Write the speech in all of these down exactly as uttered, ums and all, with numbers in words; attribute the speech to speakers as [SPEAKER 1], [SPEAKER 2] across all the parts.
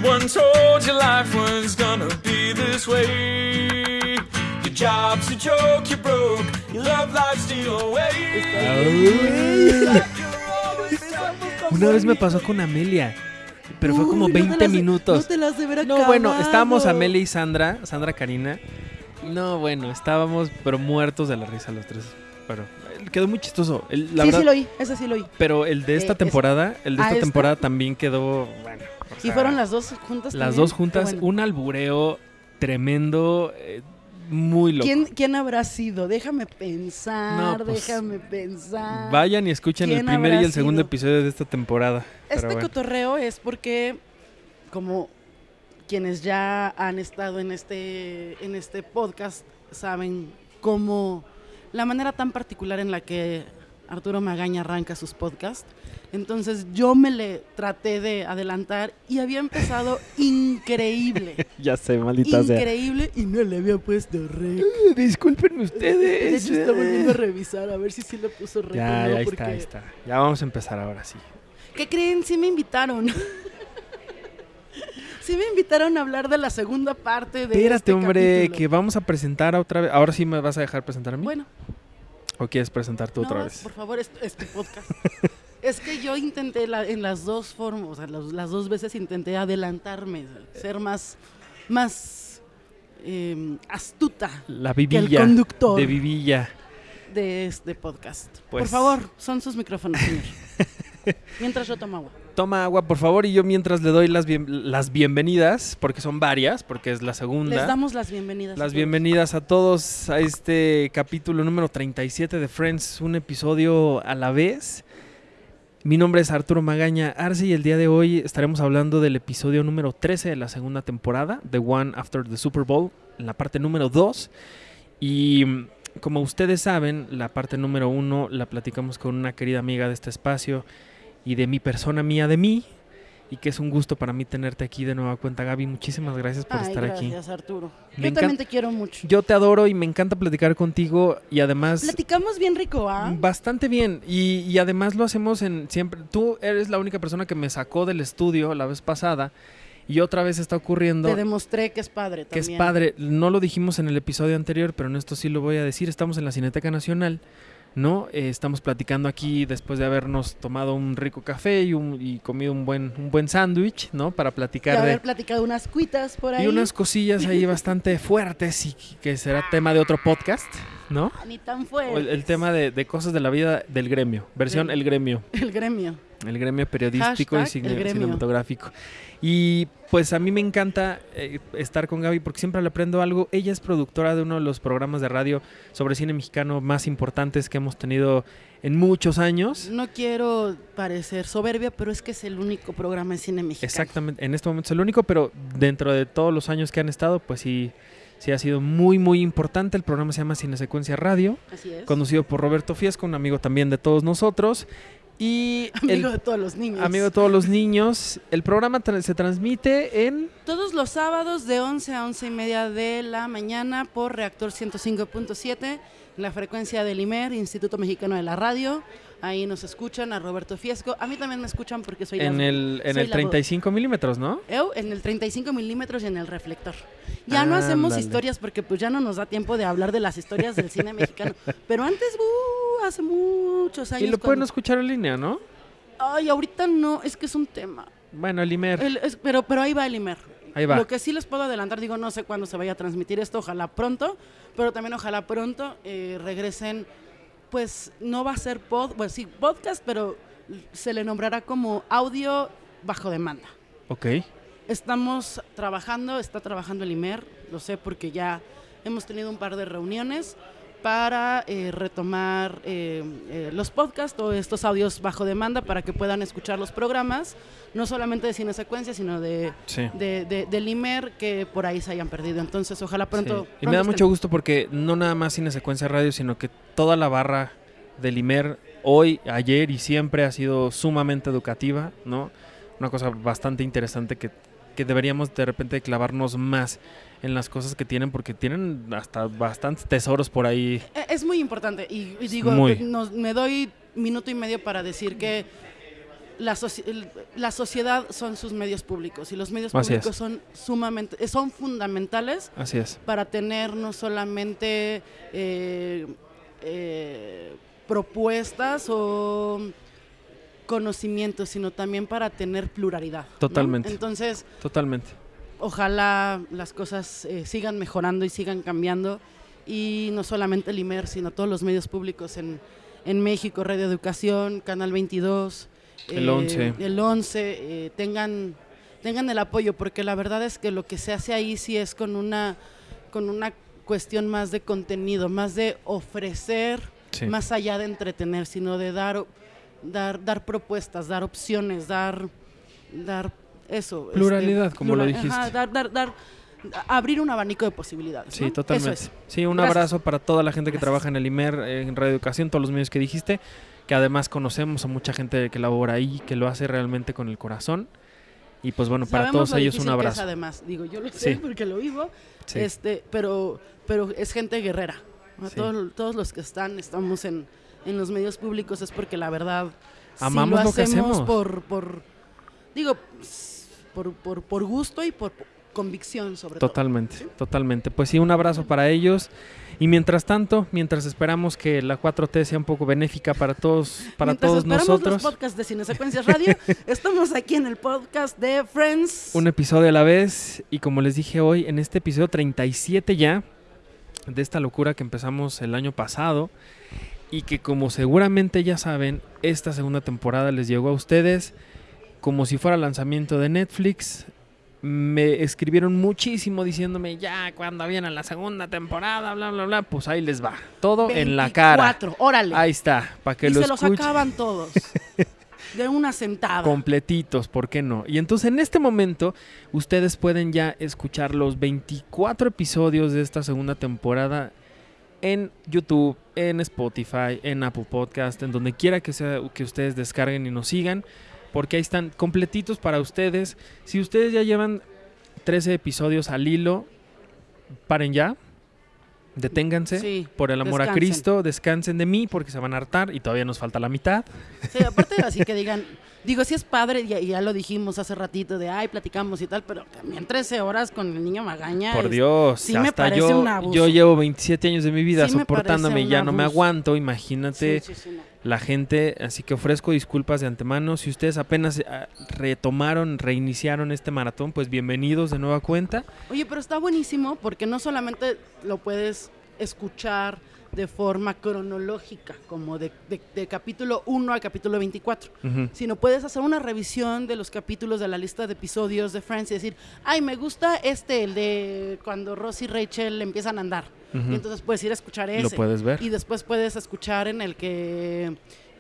[SPEAKER 1] Everyone told you life was gonna be this way. Your job's a joke, you're broke, your love life steal away.
[SPEAKER 2] Una vez me pasó con Amelia, pero
[SPEAKER 3] Uy,
[SPEAKER 2] fue como veinte
[SPEAKER 3] no te las-
[SPEAKER 2] minutos.
[SPEAKER 3] No te las de ver
[SPEAKER 2] No,
[SPEAKER 3] acabado.
[SPEAKER 2] bueno, estábamos Amelia y Sandra, Sandra Karina. No, bueno, estábamos pero muertos de la risa los tres. Pero eh, quedó muy chistoso. El- la
[SPEAKER 3] sí,
[SPEAKER 2] verdad,
[SPEAKER 3] sí lo oí, ese sí lo oí.
[SPEAKER 2] pero el de esta
[SPEAKER 3] Eh,
[SPEAKER 2] temporada, el de
[SPEAKER 3] ¿Ah,
[SPEAKER 2] esta
[SPEAKER 3] esta?
[SPEAKER 2] temporada también quedó, bueno. o
[SPEAKER 3] Y
[SPEAKER 2] sea,
[SPEAKER 3] fueron las dos juntas
[SPEAKER 2] las
[SPEAKER 3] también.
[SPEAKER 2] dos
[SPEAKER 3] Qué
[SPEAKER 2] juntas,
[SPEAKER 3] bueno.
[SPEAKER 2] un albureo tremendo, eh, muy loco.
[SPEAKER 3] ¿Quién, ¿Quién habrá sido? Déjame pensar,
[SPEAKER 2] No, pues,
[SPEAKER 3] déjame pensar.
[SPEAKER 2] Vayan y escuchen el
[SPEAKER 3] ¿Quién
[SPEAKER 2] primer y
[SPEAKER 3] habrá
[SPEAKER 2] el segundo
[SPEAKER 3] sido?
[SPEAKER 2] episodio de esta temporada.
[SPEAKER 3] Este
[SPEAKER 2] Pero bueno.
[SPEAKER 3] cotorreo es porque, como quienes ya han estado en este, en este podcast, saben cómo la manera tan particular en la que Arturo Magaña arranca sus podcasts. Entonces yo me le traté de adelantar y había empezado increíble.
[SPEAKER 2] Ya sé, maldita sea.
[SPEAKER 3] Increíble y no le había puesto rec.
[SPEAKER 2] Disculpen
[SPEAKER 3] De
[SPEAKER 2] ustedes.
[SPEAKER 3] hecho, está volviendo a revisar a ver si sí le puso rec.
[SPEAKER 2] Ya,
[SPEAKER 3] o no,
[SPEAKER 2] ya ahí
[SPEAKER 3] porque...
[SPEAKER 2] está, ahí está. Ya vamos a empezar ahora sí.
[SPEAKER 3] ¿Qué creen? Sí me invitaron. Sí me invitaron a hablar de la segunda parte de
[SPEAKER 2] Espérate,
[SPEAKER 3] este
[SPEAKER 2] hombre,
[SPEAKER 3] capítulo.
[SPEAKER 2] que vamos a presentar a otra vez. Ahora sí me vas a dejar presentar a mí.
[SPEAKER 3] Bueno,
[SPEAKER 2] ¿O quieres presentar tú
[SPEAKER 3] no,
[SPEAKER 2] otra vez?
[SPEAKER 3] por favor, es, es tu podcast. Es que yo intenté la- en las dos formas, o sea, las, las dos veces intenté adelantarme, ser más, más eh, astuta
[SPEAKER 2] La
[SPEAKER 3] que el
[SPEAKER 2] vivilla.
[SPEAKER 3] conductor
[SPEAKER 2] De vivilla.
[SPEAKER 3] de este podcast.
[SPEAKER 2] Pues-
[SPEAKER 3] Por favor, son sus micrófonos, señor. Mientras yo tomo agua.
[SPEAKER 2] Toma agua, por favor, y yo mientras le doy las, bien- las bienvenidas, porque son varias, porque es la segunda.
[SPEAKER 3] Les damos las bienvenidas. a
[SPEAKER 2] Las
[SPEAKER 3] todos.
[SPEAKER 2] bienvenidas a todos a este capítulo número treinta y siete de Friends, un episodio a la vez. Mi nombre es Arturo Magaña Arce y el día de hoy estaremos hablando del episodio número trece de la segunda temporada, The One After the Super Bowl, en la parte número dos. Y mm, como ustedes saben, la parte número uno la platicamos con una querida amiga de este espacio y de mi persona mía de mí. Y que es un gusto para mí tenerte aquí de nueva cuenta, Gaby. Muchísimas gracias por
[SPEAKER 3] Ay,
[SPEAKER 2] estar aquí.
[SPEAKER 3] gracias, Arturo.
[SPEAKER 2] Me
[SPEAKER 3] Yo también
[SPEAKER 2] encanta-
[SPEAKER 3] te quiero mucho.
[SPEAKER 2] Yo te adoro y me encanta platicar contigo y además
[SPEAKER 3] Platicamos bien rico, ¿ah?
[SPEAKER 2] bastante bien y, y además lo hacemos en siempre. Tú eres la única persona que me sacó del estudio la vez pasada y otra vez está ocurriendo
[SPEAKER 3] Te demostré que es padre
[SPEAKER 2] que
[SPEAKER 3] también.
[SPEAKER 2] es padre. No lo dijimos en el episodio anterior, pero en esto sí lo voy a decir. Estamos en la Cineteca Nacional, ¿no? Eh, estamos platicando aquí después de habernos tomado un rico café y, un, y comido un buen un buen sándwich, ¿no? Para
[SPEAKER 3] Y
[SPEAKER 2] platicar de
[SPEAKER 3] haber platicado unas cuitas por ahí.
[SPEAKER 2] y unas cosillas ahí bastante fuertes y que será tema de otro podcast, ¿no?
[SPEAKER 3] Ah, ni tan
[SPEAKER 2] O
[SPEAKER 3] fuerte.
[SPEAKER 2] el, el tema de, de cosas de la vida del gremio, versión
[SPEAKER 3] Del-
[SPEAKER 2] el gremio,
[SPEAKER 3] El gremio.
[SPEAKER 2] el gremio periodístico y
[SPEAKER 3] Hashtag
[SPEAKER 2] cine-
[SPEAKER 3] el gremio.
[SPEAKER 2] cinematográfico. Y pues a mí me encanta eh, estar con Gaby porque siempre le aprendo algo. Ella es productora de uno de los programas de radio sobre cine mexicano más importantes que hemos tenido en muchos años.
[SPEAKER 3] No quiero parecer soberbia, pero es que es el único programa de cine mexicano.
[SPEAKER 2] Exactamente, en este momento es el único, pero dentro de todos los años que han estado, pues sí, sí ha sido muy, muy importante. El programa se llama Cine Secuencia Radio,
[SPEAKER 3] Así es.
[SPEAKER 2] conducido por Roberto Fiesco, un amigo también de todos nosotros. Y
[SPEAKER 3] Amigo
[SPEAKER 2] el,
[SPEAKER 3] de todos los niños.
[SPEAKER 2] amigo de todos los niños. El programa tra- se transmite en...
[SPEAKER 3] Todos los sábados de once a once y media de la mañana por Reactor ciento cinco punto siete, en la frecuencia del I M E R, Instituto Mexicano de la Radio. Ahí nos escuchan a Roberto Fiesco. A mí también me escuchan porque soy
[SPEAKER 2] En
[SPEAKER 3] la
[SPEAKER 2] el, en
[SPEAKER 3] soy
[SPEAKER 2] el
[SPEAKER 3] la
[SPEAKER 2] treinta y cinco milímetros, ¿no?
[SPEAKER 3] Eu, en el treinta y cinco milímetros y en el reflector. Ya no hacemos
[SPEAKER 2] Ándale.
[SPEAKER 3] historias porque pues ya no nos da tiempo de hablar de las historias del cine mexicano. Pero antes, uh, hace muchos años.
[SPEAKER 2] Y lo pueden
[SPEAKER 3] cuando-
[SPEAKER 2] escuchar en línea, ¿no?
[SPEAKER 3] Ay, ahorita no, es que es un tema.
[SPEAKER 2] Bueno, el I M E R.
[SPEAKER 3] El- es- pero, pero ahí va el I M E R.
[SPEAKER 2] Ahí va.
[SPEAKER 3] Lo que sí les puedo adelantar, digo, no sé cuándo se vaya a transmitir esto, ojalá pronto, pero también ojalá pronto eh, regresen, pues no va a ser pod, bueno, sí, podcast, pero se le nombrará como audio bajo demanda.
[SPEAKER 2] Ok.
[SPEAKER 3] Estamos trabajando, está trabajando el I M E R, lo sé porque ya hemos tenido un par de reuniones para eh, retomar eh, eh, los podcasts o estos audios bajo demanda para que puedan escuchar los programas, no solamente de Cine Secuencia, sino de,
[SPEAKER 2] Sí.
[SPEAKER 3] de, de- del I M E R que por ahí se hayan perdido. Entonces, ojalá pronto...
[SPEAKER 2] Sí. Y
[SPEAKER 3] pronto
[SPEAKER 2] me da
[SPEAKER 3] estén.
[SPEAKER 2] mucho gusto porque no nada más Cine Secuencia Radio, sino que toda la barra del I M E R hoy, ayer y siempre ha sido sumamente educativa, ¿no? Una cosa bastante interesante que, que deberíamos de repente clavarnos más en las cosas que tienen porque tienen hasta bastantes tesoros por ahí.
[SPEAKER 3] Eh, Es muy importante y, y digo,
[SPEAKER 2] Muy.
[SPEAKER 3] nos- me doy minuto y medio para decir que la, soci el, la sociedad son sus medios públicos y los medios
[SPEAKER 2] Así
[SPEAKER 3] públicos
[SPEAKER 2] es.
[SPEAKER 3] son sumamente, son fundamentales
[SPEAKER 2] Así es.
[SPEAKER 3] para tener no solamente eh, eh, propuestas o conocimientos, sino también para tener pluralidad, ¿no?
[SPEAKER 2] Totalmente.
[SPEAKER 3] Entonces,
[SPEAKER 2] Totalmente.
[SPEAKER 3] ojalá las cosas eh, sigan mejorando y sigan cambiando, y no solamente el I M E R, sino todos los medios públicos en, en México, Radio Educación, Canal veintidós,
[SPEAKER 2] El
[SPEAKER 3] eh,
[SPEAKER 2] once.
[SPEAKER 3] el once, eh, tengan, tengan el apoyo, porque la verdad es que lo que se hace ahí sí es con una, con una cuestión más de contenido, más de ofrecer,
[SPEAKER 2] Sí.
[SPEAKER 3] más allá de entretener, sino de dar, dar, dar propuestas, dar opciones, dar, dar eso.
[SPEAKER 2] Pluralidad,
[SPEAKER 3] este,
[SPEAKER 2] como lo
[SPEAKER 3] plural-
[SPEAKER 2] dijiste.
[SPEAKER 3] ajá, dar, dar, dar, abrir un abanico de posibilidades.
[SPEAKER 2] Sí,
[SPEAKER 3] ¿no?
[SPEAKER 2] totalmente.
[SPEAKER 3] Eso es.
[SPEAKER 2] Sí, un
[SPEAKER 3] Gracias.
[SPEAKER 2] abrazo para toda la gente que
[SPEAKER 3] Gracias.
[SPEAKER 2] trabaja en el I M E R, en Radio Educación, todos los medios que dijiste, que además conocemos a mucha gente que labora ahí, que lo hace realmente con el corazón. Y pues bueno, para
[SPEAKER 3] Sabemos
[SPEAKER 2] todos
[SPEAKER 3] lo
[SPEAKER 2] ellos un
[SPEAKER 3] difícil que es,
[SPEAKER 2] abrazo.
[SPEAKER 3] además, digo, yo lo sé
[SPEAKER 2] Sí.
[SPEAKER 3] porque lo vivo,
[SPEAKER 2] Sí.
[SPEAKER 3] este, pero, pero es gente guerrera. ¿no?
[SPEAKER 2] Sí.
[SPEAKER 3] Todos, todos los que están, estamos en, en los medios públicos es porque la verdad
[SPEAKER 2] Amamos
[SPEAKER 3] sí
[SPEAKER 2] lo
[SPEAKER 3] lo
[SPEAKER 2] que
[SPEAKER 3] hacemos
[SPEAKER 2] hacemos.
[SPEAKER 3] por, por, digo, por, por, por gusto y por convicción sobre
[SPEAKER 2] Totalmente,
[SPEAKER 3] todo. ¿sí?
[SPEAKER 2] totalmente. Pues sí, un abrazo para ellos. Y mientras tanto, mientras esperamos que la cuatro T sea un poco benéfica para todos, para
[SPEAKER 3] Mientras
[SPEAKER 2] todos
[SPEAKER 3] esperamos
[SPEAKER 2] nosotros,
[SPEAKER 3] los podcasts de Cinesecuencias Radio, estamos aquí en el podcast de Friends.
[SPEAKER 2] un episodio a la vez. Y como les dije hoy, en este episodio treinta y siete ya, de esta locura que empezamos el año pasado, y que como seguramente ya saben, esta segunda temporada les llegó a ustedes como si fuera lanzamiento de Netflix. Me escribieron muchísimo diciéndome ya cuando viene la segunda temporada, bla, bla, bla. Pues ahí les va. Todo en la cara.
[SPEAKER 3] veinticuatro, órale.
[SPEAKER 2] Ahí está, para que
[SPEAKER 3] y
[SPEAKER 2] lo
[SPEAKER 3] se los
[SPEAKER 2] escuchen.
[SPEAKER 3] acaban todos. De una sentada.
[SPEAKER 2] Completitos, ¿por qué no? Y entonces en este momento ustedes pueden ya escuchar los veinticuatro episodios de esta segunda temporada en YouTube, en Spotify, en Apple Podcast, en donde quiera que sea que ustedes descarguen y nos sigan, porque ahí están completitos para ustedes. Si ustedes ya llevan trece episodios al hilo, paren ya, deténganse,
[SPEAKER 3] Sí,
[SPEAKER 2] por el amor a
[SPEAKER 3] descansen.
[SPEAKER 2] Cristo, descansen de mí porque se van a hartar y todavía nos falta la mitad.
[SPEAKER 3] Sí, aparte así que digan, digo, sí es padre, y ya, ya lo dijimos hace ratito, de ay, platicamos y tal, pero también trece horas con el niño Magaña.
[SPEAKER 2] Por
[SPEAKER 3] es-
[SPEAKER 2] Dios,
[SPEAKER 3] sí me
[SPEAKER 2] hasta
[SPEAKER 3] parece
[SPEAKER 2] yo,
[SPEAKER 3] un abuso.
[SPEAKER 2] yo llevo veintisiete años de mi vida
[SPEAKER 3] Sí me
[SPEAKER 2] soportándome y
[SPEAKER 3] parece
[SPEAKER 2] ya
[SPEAKER 3] un
[SPEAKER 2] no me
[SPEAKER 3] abuso.
[SPEAKER 2] aguanto, imagínate
[SPEAKER 3] Sí, sí, sí, no.
[SPEAKER 2] la gente, así que ofrezco disculpas de antemano. Si ustedes apenas ah, retomaron, reiniciaron este maratón, pues bienvenidos de nueva cuenta.
[SPEAKER 3] Oye, pero está buenísimo porque no solamente lo puedes escuchar de forma cronológica, como de, de- de capítulo uno al capítulo veinticuatro,
[SPEAKER 2] Ujú.
[SPEAKER 3] sino puedes hacer una revisión de los capítulos de la lista de episodios de Friends y decir, ay, me gusta este, el de cuando Ross y Rachel empiezan a andar.
[SPEAKER 2] Ujú.
[SPEAKER 3] Y entonces puedes ir a escuchar ese.
[SPEAKER 2] Lo puedes ver.
[SPEAKER 3] Y después puedes escuchar en el que,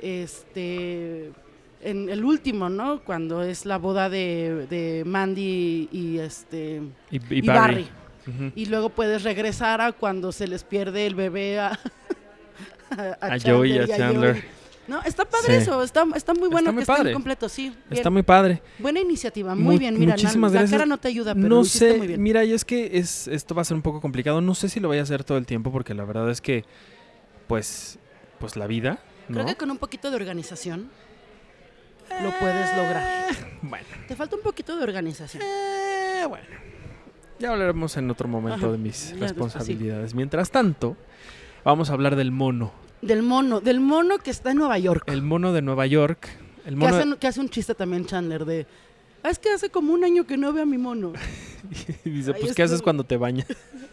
[SPEAKER 3] este, en el último, ¿no? Cuando es la boda de, de Mandy y este
[SPEAKER 2] Y, y
[SPEAKER 3] y
[SPEAKER 2] Barry.
[SPEAKER 3] Barry.
[SPEAKER 2] Ujú.
[SPEAKER 3] Y luego puedes regresar a cuando se les pierde el bebé a, a,
[SPEAKER 2] A Joey y a Chandler.
[SPEAKER 3] Joey. No, está padre
[SPEAKER 2] Sí.
[SPEAKER 3] eso, está, está muy bueno
[SPEAKER 2] Está muy
[SPEAKER 3] que estén
[SPEAKER 2] padre.
[SPEAKER 3] completos, sí. bien.
[SPEAKER 2] Está muy padre.
[SPEAKER 3] Buena iniciativa, muy
[SPEAKER 2] Mu-
[SPEAKER 3] bien, mira,
[SPEAKER 2] muchísimas
[SPEAKER 3] la, la
[SPEAKER 2] gracias.
[SPEAKER 3] cara no te ayuda, pero
[SPEAKER 2] No
[SPEAKER 3] lo hiciste
[SPEAKER 2] sé,
[SPEAKER 3] muy bien.
[SPEAKER 2] mira, y es que es, esto va a ser un poco complicado. No sé si lo voy a hacer todo el tiempo porque la verdad es que, pues, pues la vida, ¿no?
[SPEAKER 3] Creo que con un poquito de organización lo puedes lograr.
[SPEAKER 2] Bueno,
[SPEAKER 3] Te falta un poquito de organización.
[SPEAKER 2] eh, bueno. Ya hablaremos en otro momento
[SPEAKER 3] Ajá,
[SPEAKER 2] de mis
[SPEAKER 3] ya
[SPEAKER 2] responsabilidades. Mientras tanto, vamos a hablar del mono.
[SPEAKER 3] Del mono, del mono que está en Nueva York.
[SPEAKER 2] El mono de Nueva York. El
[SPEAKER 3] Que,
[SPEAKER 2] mono
[SPEAKER 3] hacen- que hace un chiste también Chandler de, "Ah, es que hace como un año que no veo a mi mono.
[SPEAKER 2] y dice,
[SPEAKER 3] Ahí
[SPEAKER 2] pues,
[SPEAKER 3] es
[SPEAKER 2] ¿qué haces
[SPEAKER 3] como-
[SPEAKER 2] cuando te bañas?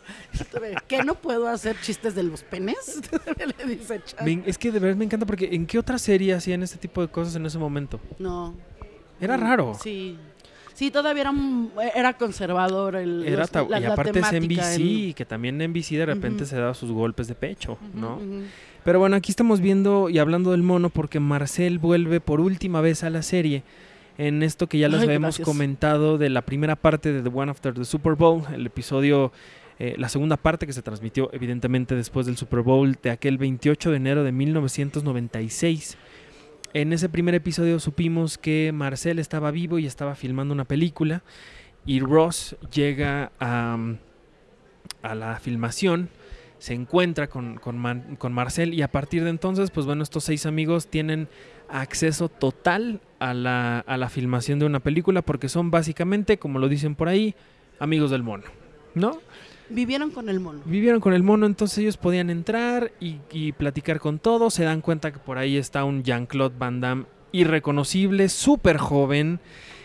[SPEAKER 3] ¿Qué, no puedo hacer chistes de los penes? Le dice Chandler.
[SPEAKER 2] Me- es que de verdad me encanta porque ¿en qué otra serie hacían este tipo de cosas en ese momento?
[SPEAKER 3] No.
[SPEAKER 2] Era
[SPEAKER 3] Mm,
[SPEAKER 2] raro.
[SPEAKER 3] Sí. Sí, todavía era, un- era conservador el,
[SPEAKER 2] Era
[SPEAKER 3] los-
[SPEAKER 2] tab-
[SPEAKER 3] la,
[SPEAKER 2] y
[SPEAKER 3] la
[SPEAKER 2] aparte es N B
[SPEAKER 3] temática
[SPEAKER 2] C,
[SPEAKER 3] en-
[SPEAKER 2] que también N B C de repente
[SPEAKER 3] Ujú.
[SPEAKER 2] se daba sus golpes de pecho,
[SPEAKER 3] Ujú,
[SPEAKER 2] ¿no?
[SPEAKER 3] ujú.
[SPEAKER 2] Pero bueno, aquí estamos viendo y hablando del mono porque Marcel vuelve por última vez a la serie en esto que ya les
[SPEAKER 3] Ay,
[SPEAKER 2] habíamos
[SPEAKER 3] gracias.
[SPEAKER 2] comentado de la primera parte de The One After the Super Bowl, el episodio, eh, la segunda parte que se transmitió evidentemente después del Super Bowl de aquel veintiocho de enero de mil novecientos noventa y seis. En ese primer episodio supimos que Marcel estaba vivo y estaba filmando una película y Ross llega a, a la filmación, se encuentra con, con, Man, con Marcel y a partir de entonces, pues bueno, estos seis amigos tienen acceso total a la, a la filmación de una película porque son básicamente, como lo dicen por ahí, amigos del mono, ¿no?
[SPEAKER 3] Vivieron con el mono.
[SPEAKER 2] Vivieron con el mono, entonces ellos podían entrar y, y platicar con todos. Se dan cuenta que por ahí está un Jean-Claude Van Damme irreconocible, súper joven,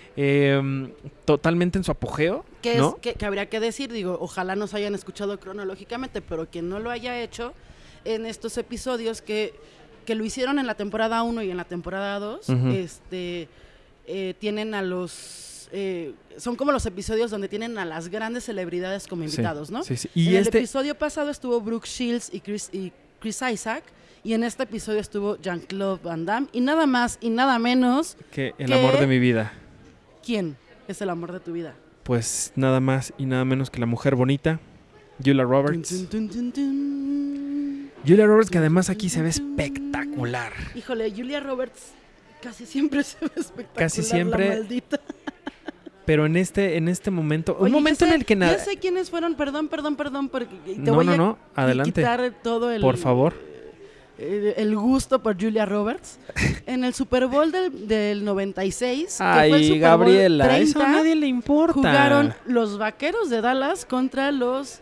[SPEAKER 2] eh, totalmente en su apogeo.
[SPEAKER 3] Que,
[SPEAKER 2] ¿no?
[SPEAKER 3] es, que, que habría que decir, digo, ojalá nos hayan escuchado cronológicamente, pero quien no lo haya hecho en estos episodios que, que lo hicieron en la temporada uno y en la temporada dos, uh-huh. este, eh, tienen a los... Eh, son como los episodios donde tienen a las grandes celebridades como invitados,
[SPEAKER 2] sí,
[SPEAKER 3] ¿no?
[SPEAKER 2] Sí, sí. Y
[SPEAKER 3] en
[SPEAKER 2] este...
[SPEAKER 3] el episodio pasado estuvo Brooke Shields y Chris, y Chris Isaac, y en este episodio estuvo Jean-Claude Van Damme, y nada más y nada menos
[SPEAKER 2] que el
[SPEAKER 3] que...
[SPEAKER 2] amor de mi vida.
[SPEAKER 3] ¿Quién es el amor de tu vida?
[SPEAKER 2] Pues nada más y nada menos que la mujer bonita, Julia Roberts.
[SPEAKER 3] Dun, dun, dun, dun, dun.
[SPEAKER 2] Julia Roberts, que además aquí se ve espectacular.
[SPEAKER 3] Híjole, Julia Roberts casi siempre se ve espectacular.
[SPEAKER 2] Casi siempre.
[SPEAKER 3] La maldita.
[SPEAKER 2] Pero en este, en este momento,
[SPEAKER 3] Oye,
[SPEAKER 2] un momento
[SPEAKER 3] sé,
[SPEAKER 2] en el que nada.
[SPEAKER 3] Ya sé quiénes fueron, perdón, perdón, perdón, porque te
[SPEAKER 2] no,
[SPEAKER 3] voy
[SPEAKER 2] no,
[SPEAKER 3] a
[SPEAKER 2] no, adelante.
[SPEAKER 3] quitar todo el.
[SPEAKER 2] Por favor.
[SPEAKER 3] El, el gusto por Julia Roberts. En el Super Bowl del, del noventa y seis,
[SPEAKER 2] Ay,
[SPEAKER 3] que fue el Super
[SPEAKER 2] Gabriela,
[SPEAKER 3] Bowl treinta,
[SPEAKER 2] eso a nadie le importa.
[SPEAKER 3] Jugaron los Vaqueros de Dallas contra los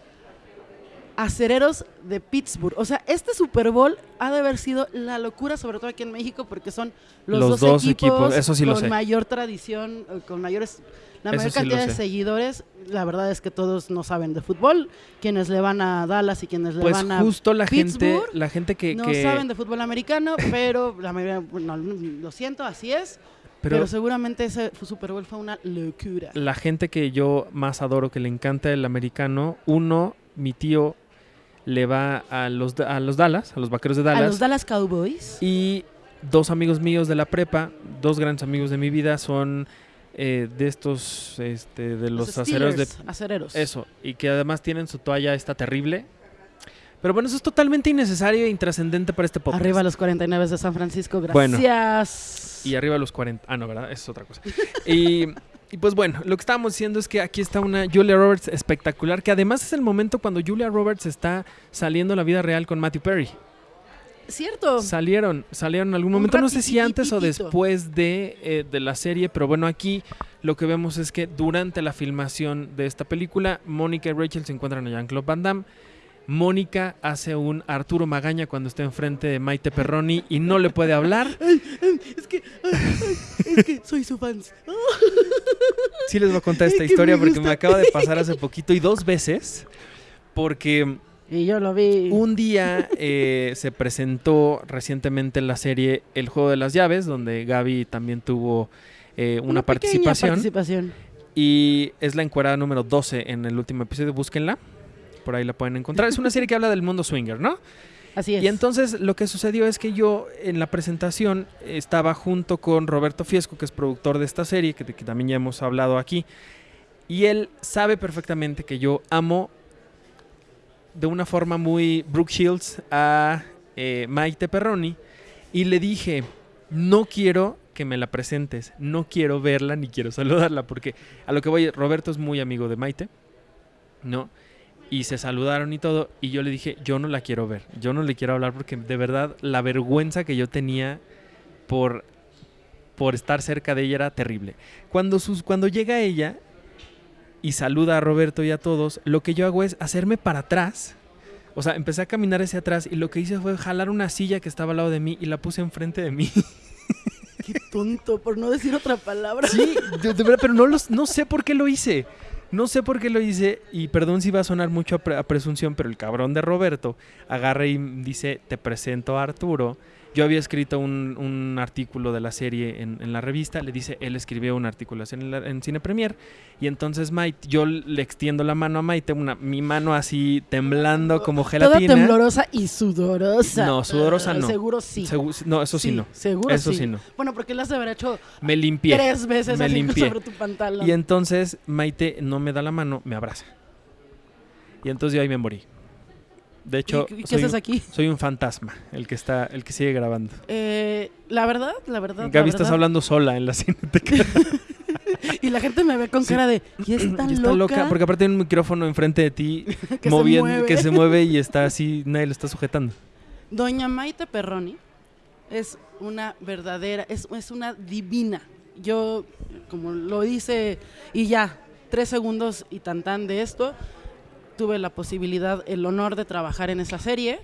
[SPEAKER 3] Acereros de Pittsburgh. O sea, este Super Bowl ha de haber sido la locura, sobre todo aquí en México, porque son los,
[SPEAKER 2] los
[SPEAKER 3] dos,
[SPEAKER 2] dos
[SPEAKER 3] equipos,
[SPEAKER 2] equipos eso sí
[SPEAKER 3] con
[SPEAKER 2] lo sé.
[SPEAKER 3] mayor tradición, con mayores, la
[SPEAKER 2] Eso
[SPEAKER 3] mayor
[SPEAKER 2] sí
[SPEAKER 3] cantidad
[SPEAKER 2] lo
[SPEAKER 3] de
[SPEAKER 2] sé.
[SPEAKER 3] seguidores. La verdad es que todos no saben de fútbol, quienes le van a Dallas y quienes
[SPEAKER 2] pues
[SPEAKER 3] le van a
[SPEAKER 2] justo la gente,
[SPEAKER 3] Pittsburgh,
[SPEAKER 2] la gente que,
[SPEAKER 3] no
[SPEAKER 2] que...
[SPEAKER 3] saben de fútbol americano, pero la mayoría, bueno, lo siento, así es. Pero, pero seguramente ese Super Bowl fue una locura.
[SPEAKER 2] La gente que yo más adoro, que le encanta el americano, uno, mi tío le va a los, a los Dallas, a los Vaqueros de Dallas.
[SPEAKER 3] A los Dallas Cowboys.
[SPEAKER 2] Y dos amigos míos de la prepa, dos grandes amigos de mi vida, son eh, de estos, este, de los, los acereros de...
[SPEAKER 3] acereros.
[SPEAKER 2] Eso, y que además tienen su toalla esta terrible. Pero bueno, eso es totalmente innecesario e intrascendente para este podcast.
[SPEAKER 3] Arriba los cuarenta y nueve de San Francisco, gracias.
[SPEAKER 2] Bueno, y arriba los cuarenta. Ah, no, ¿verdad? Eso es otra cosa. y, y pues bueno, lo que estábamos diciendo es que aquí está una Julia Roberts espectacular, que además es el momento cuando Julia Roberts está saliendo a la vida real con Matthew Perry.
[SPEAKER 3] Cierto.
[SPEAKER 2] Salieron, salieron en algún momento, no sé si antes o después de, eh, de la serie, pero bueno, aquí lo que vemos es que durante la filmación de esta película, Mónica y Rachel se encuentran a Jean-Claude Van Damme. Mónica hace un Arturo Magaña cuando está enfrente de Maite Perroni y no le puede hablar.
[SPEAKER 3] Ay, ay, es que, ay, ay, es que soy su fan.
[SPEAKER 2] Sí les voy a contar esta historia porque me acaba de pasar hace poquito y dos veces porque
[SPEAKER 3] y yo lo vi.
[SPEAKER 2] Un día eh, se presentó recientemente en la serie El Juego de las Llaves, donde Gaby también tuvo eh, una, una participación,
[SPEAKER 3] participación
[SPEAKER 2] y es la encuerada número doce en el último episodio, búsquenla. Por ahí la pueden encontrar. Es una serie que habla del mundo swinger, ¿no?
[SPEAKER 3] Así es.
[SPEAKER 2] Y entonces lo que sucedió es que yo en la presentación estaba junto con Roberto Fiesco, que es productor de esta serie, que, que también ya hemos hablado aquí. Y él sabe perfectamente que yo amo de una forma muy Brooke Shields a eh, Maite Perroni. Y le dije, no quiero que me la presentes, no quiero verla ni quiero saludarla, porque a lo que voy, Roberto es muy amigo de Maite, ¿no? Y se saludaron y todo, y yo le dije, yo no la quiero ver, yo no le quiero hablar porque de verdad la vergüenza que yo tenía por, por estar cerca de ella era terrible. Cuando, sus, cuando llega ella y saluda a Roberto y a todos, lo que yo hago es hacerme para atrás, o sea, empecé a caminar hacia atrás y lo que hice fue jalar una silla que estaba al lado de mí y la puse enfrente de mí.
[SPEAKER 3] Qué tonto, por no decir otra palabra.
[SPEAKER 2] Sí, de, de verdad, pero no, los, no sé por qué lo hice. No sé por qué lo hice y perdón si va a sonar mucho a, pre- a presunción, pero el cabrón de Roberto agarra y dice, te presento a Arturo. Yo había escrito un, un artículo de la serie en, en la revista, le dice, él escribió un artículo en, la, en Cine Premier y entonces Maite, yo le extiendo la mano a Maite, una, mi mano así temblando como gelatina.
[SPEAKER 3] Toda temblorosa y sudorosa.
[SPEAKER 2] No, sudorosa no.
[SPEAKER 3] Seguro sí.
[SPEAKER 2] Segu- no, eso sí, sí no.
[SPEAKER 3] Seguro
[SPEAKER 2] eso
[SPEAKER 3] sí.
[SPEAKER 2] sí no.
[SPEAKER 3] Bueno, porque le has de haber hecho
[SPEAKER 2] me limpié,
[SPEAKER 3] tres veces
[SPEAKER 2] me
[SPEAKER 3] así
[SPEAKER 2] limpié.
[SPEAKER 3] sobre tu pantalón.
[SPEAKER 2] Y entonces Maite no me da la mano, me abraza. Y entonces yo ahí me morí. De hecho,
[SPEAKER 3] ¿Y, y qué
[SPEAKER 2] soy,
[SPEAKER 3] haces
[SPEAKER 2] un,
[SPEAKER 3] aquí?
[SPEAKER 2] soy un fantasma, el que está, el que sigue grabando.
[SPEAKER 3] Eh, la verdad, la verdad.
[SPEAKER 2] Gaby,
[SPEAKER 3] la
[SPEAKER 2] estás
[SPEAKER 3] verdad.
[SPEAKER 2] hablando sola en la cineteca.
[SPEAKER 3] Y la gente me ve con
[SPEAKER 2] Sí.
[SPEAKER 3] cara de, ¿y es tan
[SPEAKER 2] Y está
[SPEAKER 3] loca?
[SPEAKER 2] loca, porque aparte hay un micrófono enfrente de ti
[SPEAKER 3] Que se
[SPEAKER 2] moviendo,
[SPEAKER 3] mueve.
[SPEAKER 2] que se mueve y está así, nadie lo está sujetando.
[SPEAKER 3] Doña Maite Perroni es una verdadera, es, es una divina. Yo, como lo dice, y ya, tres segundos y tan tan de esto, tuve la posibilidad, el honor de trabajar en esa serie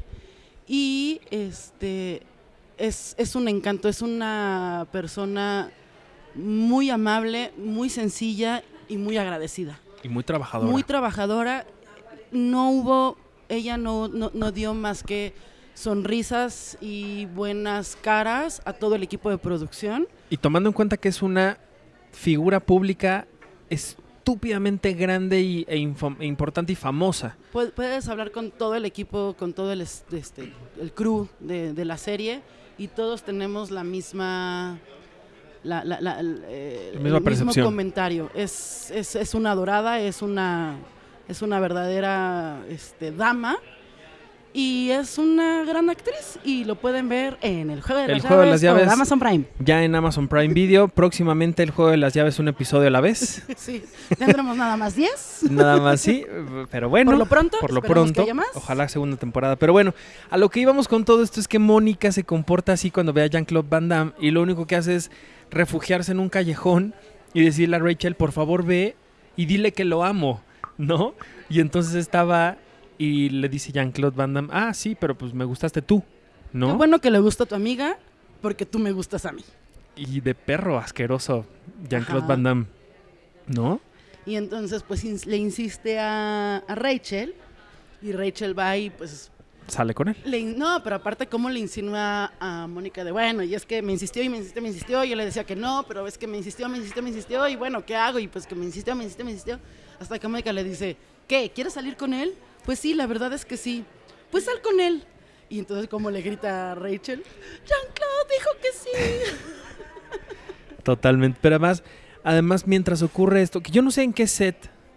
[SPEAKER 3] y este es, es un encanto, es una persona muy amable, muy sencilla y muy agradecida.
[SPEAKER 2] Y muy trabajadora.
[SPEAKER 3] Muy trabajadora. No hubo, ella no, no, no dio más que sonrisas y buenas caras a todo el equipo de producción.
[SPEAKER 2] Y tomando en cuenta que es una figura pública estúpidamente grande y, e, info- e importante y famosa.
[SPEAKER 3] Pu- Puedes hablar con todo el equipo, con todo el, es- este, el crew de, de la serie y todos tenemos la misma... La, la- la- el, eh,
[SPEAKER 2] La misma
[SPEAKER 3] el
[SPEAKER 2] percepción.
[SPEAKER 3] mismo comentario. Es, es, es una adorada, es una, es una verdadera este, dama y es una gran actriz y lo pueden ver en El Juego de
[SPEAKER 2] El
[SPEAKER 3] las
[SPEAKER 2] Juego de
[SPEAKER 3] Llaves
[SPEAKER 2] las Llaves.
[SPEAKER 3] o en Amazon Prime.
[SPEAKER 2] Ya en Amazon Prime Video, próximamente El Juego de las Llaves, un episodio a la vez.
[SPEAKER 3] Sí, tendremos nada más diez.
[SPEAKER 2] Nada más, sí, pero bueno.
[SPEAKER 3] Por lo pronto,
[SPEAKER 2] por lo
[SPEAKER 3] esperemos
[SPEAKER 2] pronto,
[SPEAKER 3] que haya más.
[SPEAKER 2] ojalá segunda temporada. Pero bueno, a lo que íbamos con todo esto es que Mónica se comporta así cuando ve a Jean-Claude Van Damme y lo único que hace es refugiarse en un callejón y decirle a Rachel, por favor ve y dile que lo amo, ¿no? Y entonces estaba y le dice Jean-Claude Van Damme, ah, sí, pero pues me gustaste tú, ¿no?
[SPEAKER 3] Qué bueno que le gusta a tu amiga porque tú me gustas a mí.
[SPEAKER 2] Y de perro asqueroso, Jean-Claude
[SPEAKER 3] Ajá.
[SPEAKER 2] Van Damme, ¿no?
[SPEAKER 3] Y entonces pues ins- le insiste a, a Rachel y Rachel va y pues...
[SPEAKER 2] Sale con él.
[SPEAKER 3] Le in- no, pero aparte cómo le insinúa a Mónica de, bueno, y es que me insistió y me insistió, me insistió, yo le decía que no, pero es que me insistió, me insistió, me insistió, y bueno, ¿qué hago? Y pues que me insistió, me insistió, me insistió, hasta que Mónica le dice, ¿qué? ¿Quieres salir con él? Pues sí, la verdad es que sí. Pues sal con él. Y entonces como le grita a Rachel, Jean-Claude dijo que sí.
[SPEAKER 2] Totalmente. Pero además, además, mientras ocurre esto, que yo no sé en qué set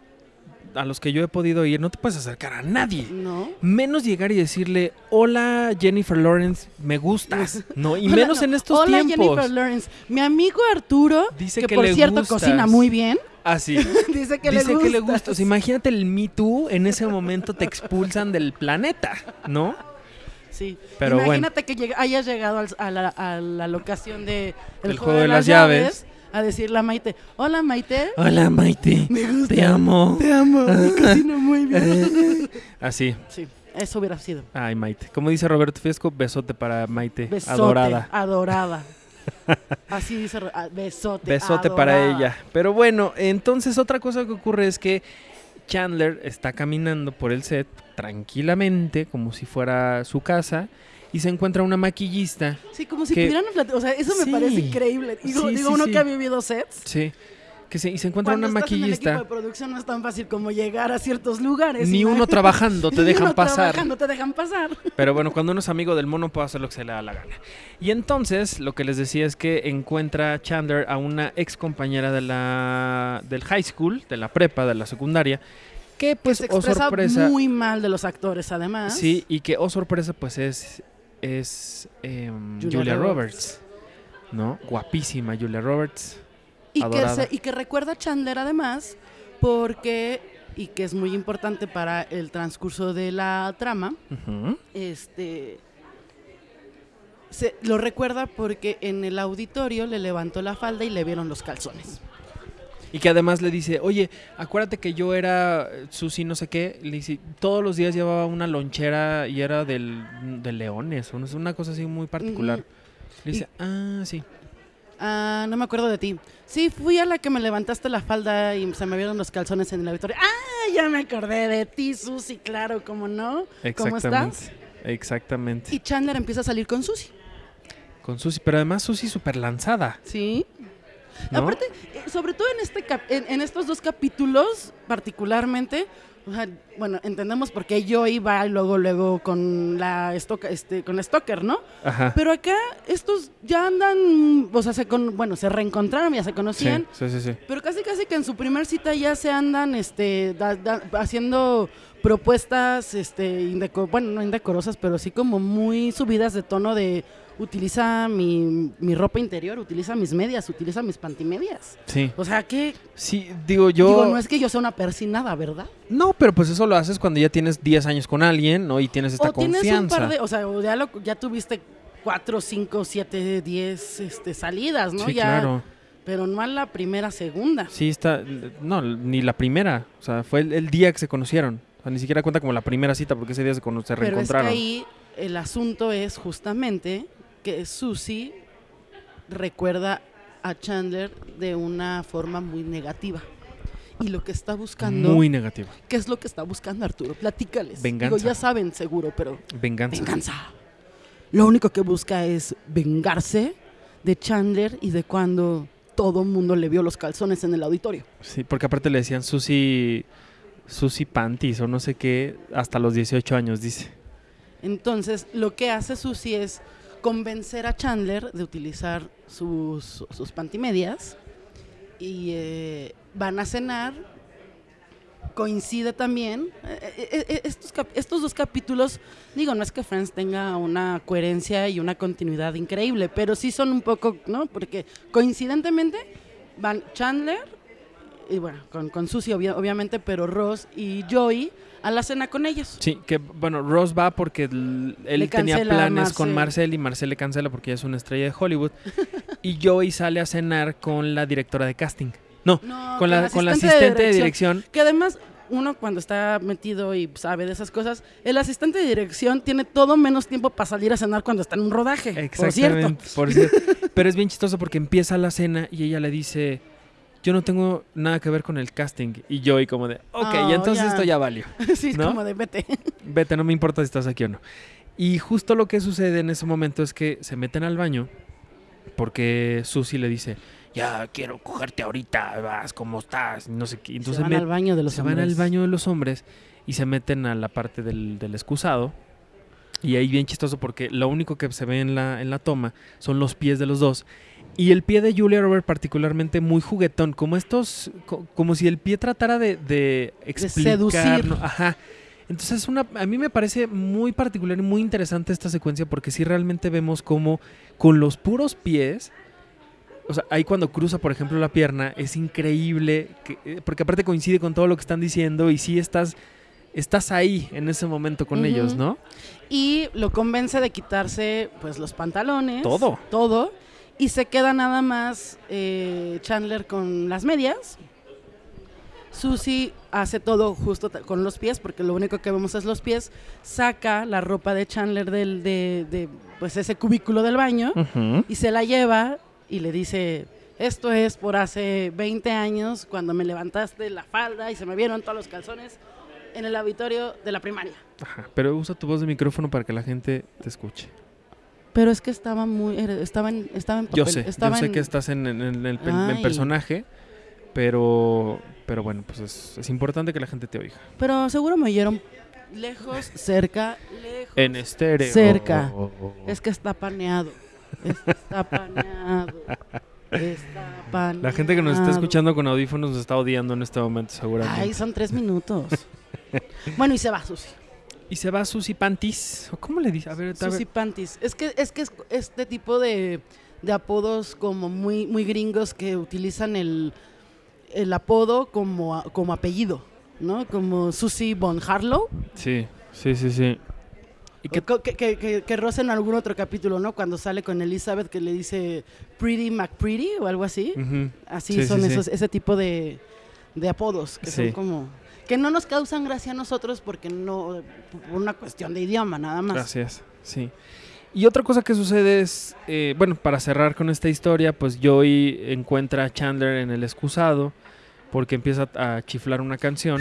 [SPEAKER 2] a los que yo he podido ir, no te puedes acercar a nadie.
[SPEAKER 3] No.
[SPEAKER 2] Menos llegar y decirle, hola Jennifer Lawrence, me gustas. No, y
[SPEAKER 3] Hola,
[SPEAKER 2] menos
[SPEAKER 3] no.
[SPEAKER 2] en estos
[SPEAKER 3] Hola,
[SPEAKER 2] tiempos.
[SPEAKER 3] Jennifer Lawrence. Mi amigo Arturo,
[SPEAKER 2] Dice
[SPEAKER 3] que,
[SPEAKER 2] que
[SPEAKER 3] por
[SPEAKER 2] le
[SPEAKER 3] cierto
[SPEAKER 2] gustas.
[SPEAKER 3] cocina muy bien,
[SPEAKER 2] Ah, sí.
[SPEAKER 3] dice que
[SPEAKER 2] Dice
[SPEAKER 3] le gusta.
[SPEAKER 2] que le gusta. O sea, imagínate el Me Too, en ese momento te expulsan del planeta, ¿no?
[SPEAKER 3] Sí.
[SPEAKER 2] Pero
[SPEAKER 3] Imagínate que lleg- hayas llegado al- a, la, a la locación de El,
[SPEAKER 2] El Juego de las Llaves.
[SPEAKER 3] a decirle a Maite, hola Maite,
[SPEAKER 2] Hola Maite,
[SPEAKER 3] me gusta,
[SPEAKER 2] te amo.
[SPEAKER 3] te amo, y cocina muy bien.
[SPEAKER 2] Así.
[SPEAKER 3] Sí, eso hubiera sido.
[SPEAKER 2] Ay, Maite. Como dice Roberto Fiesco, besote para Maite.
[SPEAKER 3] Besote,
[SPEAKER 2] Adorada.
[SPEAKER 3] adorada. Así dice, Ro- ah, besote,
[SPEAKER 2] Besote
[SPEAKER 3] adorada.
[SPEAKER 2] para ella. Pero bueno, entonces otra cosa que ocurre es que Chandler está caminando por el set tranquilamente, como si fuera su casa, y se encuentra una maquillista.
[SPEAKER 3] Sí, como si
[SPEAKER 2] que-
[SPEAKER 3] pudieran platicar, o sea, eso me
[SPEAKER 2] Sí.
[SPEAKER 3] parece increíble. Digo,
[SPEAKER 2] Sí,
[SPEAKER 3] digo
[SPEAKER 2] sí,
[SPEAKER 3] uno
[SPEAKER 2] sí.
[SPEAKER 3] que ha vivido sets.
[SPEAKER 2] Sí. Que se, y se encuentra
[SPEAKER 3] Cuando
[SPEAKER 2] una
[SPEAKER 3] estás en el
[SPEAKER 2] maquillista.
[SPEAKER 3] equipo de producción no es tan fácil como llegar a ciertos lugares.
[SPEAKER 2] Ni
[SPEAKER 3] ¿no?
[SPEAKER 2] uno trabajando te
[SPEAKER 3] Ni
[SPEAKER 2] dejan
[SPEAKER 3] uno
[SPEAKER 2] pasar.
[SPEAKER 3] trabajando te dejan pasar.
[SPEAKER 2] Pero bueno, cuando uno es amigo del mono puede hacer lo que se le da la gana. Y entonces, lo que les decía es que encuentra Chandler a una ex compañera de la, del high school, de la prepa, de la secundaria, que pues,
[SPEAKER 3] Se
[SPEAKER 2] oh
[SPEAKER 3] expresa
[SPEAKER 2] sorpresa,
[SPEAKER 3] muy mal de los actores, además.
[SPEAKER 2] sí, y que, oh sorpresa, pues es, es em,
[SPEAKER 3] Julia
[SPEAKER 2] Julia,
[SPEAKER 3] Roberts.
[SPEAKER 2] Roberts, ¿no? Guapísima Julia Roberts.
[SPEAKER 3] Y que,
[SPEAKER 2] adorada.
[SPEAKER 3] se- y que recuerda a Chandler, además, porque, y que es muy importante para el transcurso de la trama,
[SPEAKER 2] Ujú.
[SPEAKER 3] este se, lo recuerda porque en el auditorio le levantó la falda y le vieron los calzones.
[SPEAKER 2] Y que además le dice, oye, acuérdate que yo era eh, Susi no sé qué. Le dice, todos los días llevaba una lonchera y era del, de leones, o no sé, una cosa así muy particular.
[SPEAKER 3] Ujú.
[SPEAKER 2] Le dice, ah, sí.
[SPEAKER 3] Ah, no me acuerdo de ti. Sí, fui a la que me levantaste la falda y se me vieron los calzones en el auditorio. Ah, ya me acordé de ti, Susi, claro, ¿cómo no? ¿Cómo
[SPEAKER 2] Exactamente.
[SPEAKER 3] estás?
[SPEAKER 2] Exactamente.
[SPEAKER 3] Y Chandler empieza a salir con Susi.
[SPEAKER 2] Con Susi, pero además Susi súper lanzada,
[SPEAKER 3] Sí.
[SPEAKER 2] ¿no?
[SPEAKER 3] Aparte, eh, sobre todo en este cap- en, en estos dos capítulos particularmente, o sea, bueno, entendemos por qué yo iba luego luego con la estoca- este con la Stalker, ¿no?
[SPEAKER 2] Ajá.
[SPEAKER 3] Pero acá estos ya andan, o sea, se con, bueno, se reencontraron, ya se
[SPEAKER 2] Sí,
[SPEAKER 3] conocían,
[SPEAKER 2] sí, sí, sí.
[SPEAKER 3] pero casi casi que en su primer cita ya se andan este da- da- haciendo propuestas este indeco- bueno, no indecorosas, pero sí como muy subidas de tono de utiliza mi, mi ropa interior, utiliza mis medias, utiliza mis pantimedias.
[SPEAKER 2] Sí.
[SPEAKER 3] O sea, que...
[SPEAKER 2] Sí, digo yo...
[SPEAKER 3] Digo, no es que yo sea una persinada, ¿verdad?
[SPEAKER 2] No, pero pues eso lo haces cuando ya tienes diez años con alguien, ¿no? Y tienes esta
[SPEAKER 3] o tienes
[SPEAKER 2] confianza.
[SPEAKER 3] un par de... O sea, o ya, lo, ya tuviste cuatro, cinco, siete, diez este, salidas, ¿no?
[SPEAKER 2] Sí,
[SPEAKER 3] ya,
[SPEAKER 2] claro.
[SPEAKER 3] Pero no a la primera, segunda.
[SPEAKER 2] Sí, está... No, ni la primera. O sea, fue el, el día que se conocieron. O sea, ni siquiera cuenta como la primera cita porque ese día se, cono- se
[SPEAKER 3] Pero es que
[SPEAKER 2] reencontraron.
[SPEAKER 3] ahí el asunto es justamente que Susie recuerda a Chandler de una forma muy negativa. Y lo que está buscando...
[SPEAKER 2] Muy negativa.
[SPEAKER 3] ¿Qué es lo que está buscando, Arturo? Platícales.
[SPEAKER 2] Venganza.
[SPEAKER 3] Digo, ya saben seguro, pero...
[SPEAKER 2] Venganza.
[SPEAKER 3] Venganza. Lo único que busca es vengarse de Chandler y de cuando todo el mundo le vio los calzones en el auditorio.
[SPEAKER 2] Sí, porque aparte le decían Susie... Susie Panties o no sé qué hasta los dieciocho años, dice.
[SPEAKER 3] Entonces, lo que hace Susie es convencer a Chandler de utilizar sus, sus pantimedias y eh, van a cenar. Coincide también, eh, eh, estos, cap- estos dos capítulos, digo, no es que Friends tenga una coherencia y una continuidad increíble, pero sí son un poco, ¿no? Porque coincidentemente van Chandler, y bueno, con, con Susie obvia- obviamente, pero Ross y Joey a la cena con ellos.
[SPEAKER 2] Sí, que bueno, Ross va porque l- él
[SPEAKER 3] Le
[SPEAKER 2] tenía
[SPEAKER 3] cancela a
[SPEAKER 2] planes con
[SPEAKER 3] Marcel.
[SPEAKER 2] Marcel y Marcel le cancela porque ella es una estrella de Hollywood. Y Joey sale a cenar con la directora de casting. No,
[SPEAKER 3] No,
[SPEAKER 2] con, la, con la asistente de dirección.
[SPEAKER 3] Que además, uno cuando está metido y sabe de esas cosas, el asistente de dirección tiene todo menos tiempo para salir a cenar cuando está en un rodaje, por cierto.
[SPEAKER 2] Exactamente, por cierto. Pero es bien chistoso porque empieza la cena y ella le dice, yo no tengo nada que ver con el casting. Y Joey como de, ok,
[SPEAKER 3] Oh,
[SPEAKER 2] y entonces
[SPEAKER 3] ya.
[SPEAKER 2] esto ya valió.
[SPEAKER 3] Sí, es
[SPEAKER 2] ¿no?
[SPEAKER 3] como de vete.
[SPEAKER 2] Vete, no me importa si estás aquí o no. Y justo lo que sucede en ese momento es que se meten al baño porque Susie le dice, ya quiero cogerte ahorita, vas, ¿cómo estás? No sé qué. Entonces
[SPEAKER 3] se van
[SPEAKER 2] met-
[SPEAKER 3] al baño de los
[SPEAKER 2] se
[SPEAKER 3] hombres.
[SPEAKER 2] van al baño de los hombres y se meten a la parte del, del excusado. Y ahí bien chistoso porque lo único que se ve en la, en la toma son los pies de los dos. Y el pie de Julia Roberts particularmente muy juguetón, como estos, co- como si el pie tratara de, de explicar,
[SPEAKER 3] seducir.
[SPEAKER 2] ¿no? Ajá. Entonces es una, a mí me parece muy particular y muy interesante esta secuencia porque sí realmente vemos como con los puros pies, o sea, ahí cuando cruza por ejemplo la pierna, es increíble, que, eh, porque aparte coincide con todo lo que están diciendo y sí estás, estás ahí en ese momento con
[SPEAKER 3] Ujú.
[SPEAKER 2] ellos, ¿no?
[SPEAKER 3] Y lo convence de quitarse pues los pantalones.
[SPEAKER 2] Todo.
[SPEAKER 3] Todo. Y se queda nada más eh, Chandler con las medias. Susie hace todo justo ta- con los pies, porque lo único que vemos es los pies. Saca la ropa de Chandler del, de, de pues ese cubículo del baño
[SPEAKER 2] Ujú.
[SPEAKER 3] y se la lleva y le dice, esto es por hace veinte años cuando me levantaste la falda y se me vieron todos los calzones en el auditorio de la primaria.
[SPEAKER 2] Ajá, pero usa tu voz de micrófono para que la gente te escuche.
[SPEAKER 3] Pero es que estaba muy, era- estaba en, estaba en papel.
[SPEAKER 2] Yo sé,
[SPEAKER 3] estaba
[SPEAKER 2] yo sé
[SPEAKER 3] en-
[SPEAKER 2] que estás en, en- en el pe- en
[SPEAKER 3] Ay.
[SPEAKER 2] personaje, pero, pero bueno, pues es, es importante que la gente te oiga.
[SPEAKER 3] Pero seguro me oyeron lejos, cerca, lejos.
[SPEAKER 2] En estéreo.
[SPEAKER 3] Cerca. Es que está paneado. Es que está paneado. Está paneado.
[SPEAKER 2] La gente que nos está escuchando con audífonos nos está odiando en este momento, seguramente.
[SPEAKER 3] Ay, son tres minutos. Bueno, y se va Susie.
[SPEAKER 2] Y se va Susie Panties. ¿O cómo le dice? A ver, a ver.
[SPEAKER 3] Susie Panties. Es que es que es este tipo de, de apodos como muy, muy gringos que utilizan el, el apodo como, a- como apellido, ¿no? Como Susie Von Harlow.
[SPEAKER 2] Sí, sí, sí, sí. ¿Y qué?
[SPEAKER 3] Que, que, que, que, que Ross en algún otro capítulo, ¿no? Cuando sale con Elizabeth que le dice Pretty McPretty o algo así.
[SPEAKER 2] Ujú.
[SPEAKER 3] Así
[SPEAKER 2] Sí, sí,
[SPEAKER 3] son
[SPEAKER 2] sí.
[SPEAKER 3] esos, ese tipo de, de apodos que
[SPEAKER 2] Sí.
[SPEAKER 3] son como... Que no nos causan gracia a nosotros porque no... Por una cuestión de idioma, nada más.
[SPEAKER 2] Gracias, sí. Y otra cosa que sucede es, eh, bueno, para cerrar con esta historia, pues Joey encuentra a Chandler en el excusado porque empieza a chiflar una canción.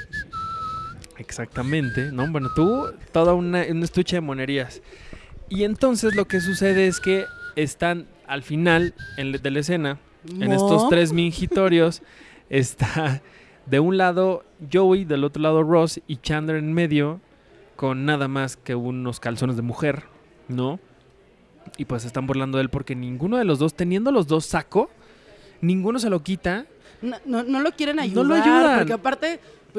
[SPEAKER 2] Exactamente, ¿no? Bueno, tú, toda una, un estuche de monerías. Y entonces lo que sucede es que están al final en, de la escena, en
[SPEAKER 3] Mo.
[SPEAKER 2] estos tres mingitorios, está de un lado Joey, del otro lado Ross y Chandler en medio, con nada más que unos calzones de mujer, ¿no? Y pues se están burlando de él porque ninguno de los dos, teniendo los dos saco, ninguno se lo quita.
[SPEAKER 3] No, no, no lo quieren
[SPEAKER 2] No
[SPEAKER 3] ayudar.
[SPEAKER 2] lo ayudan.
[SPEAKER 3] Porque aparte, pues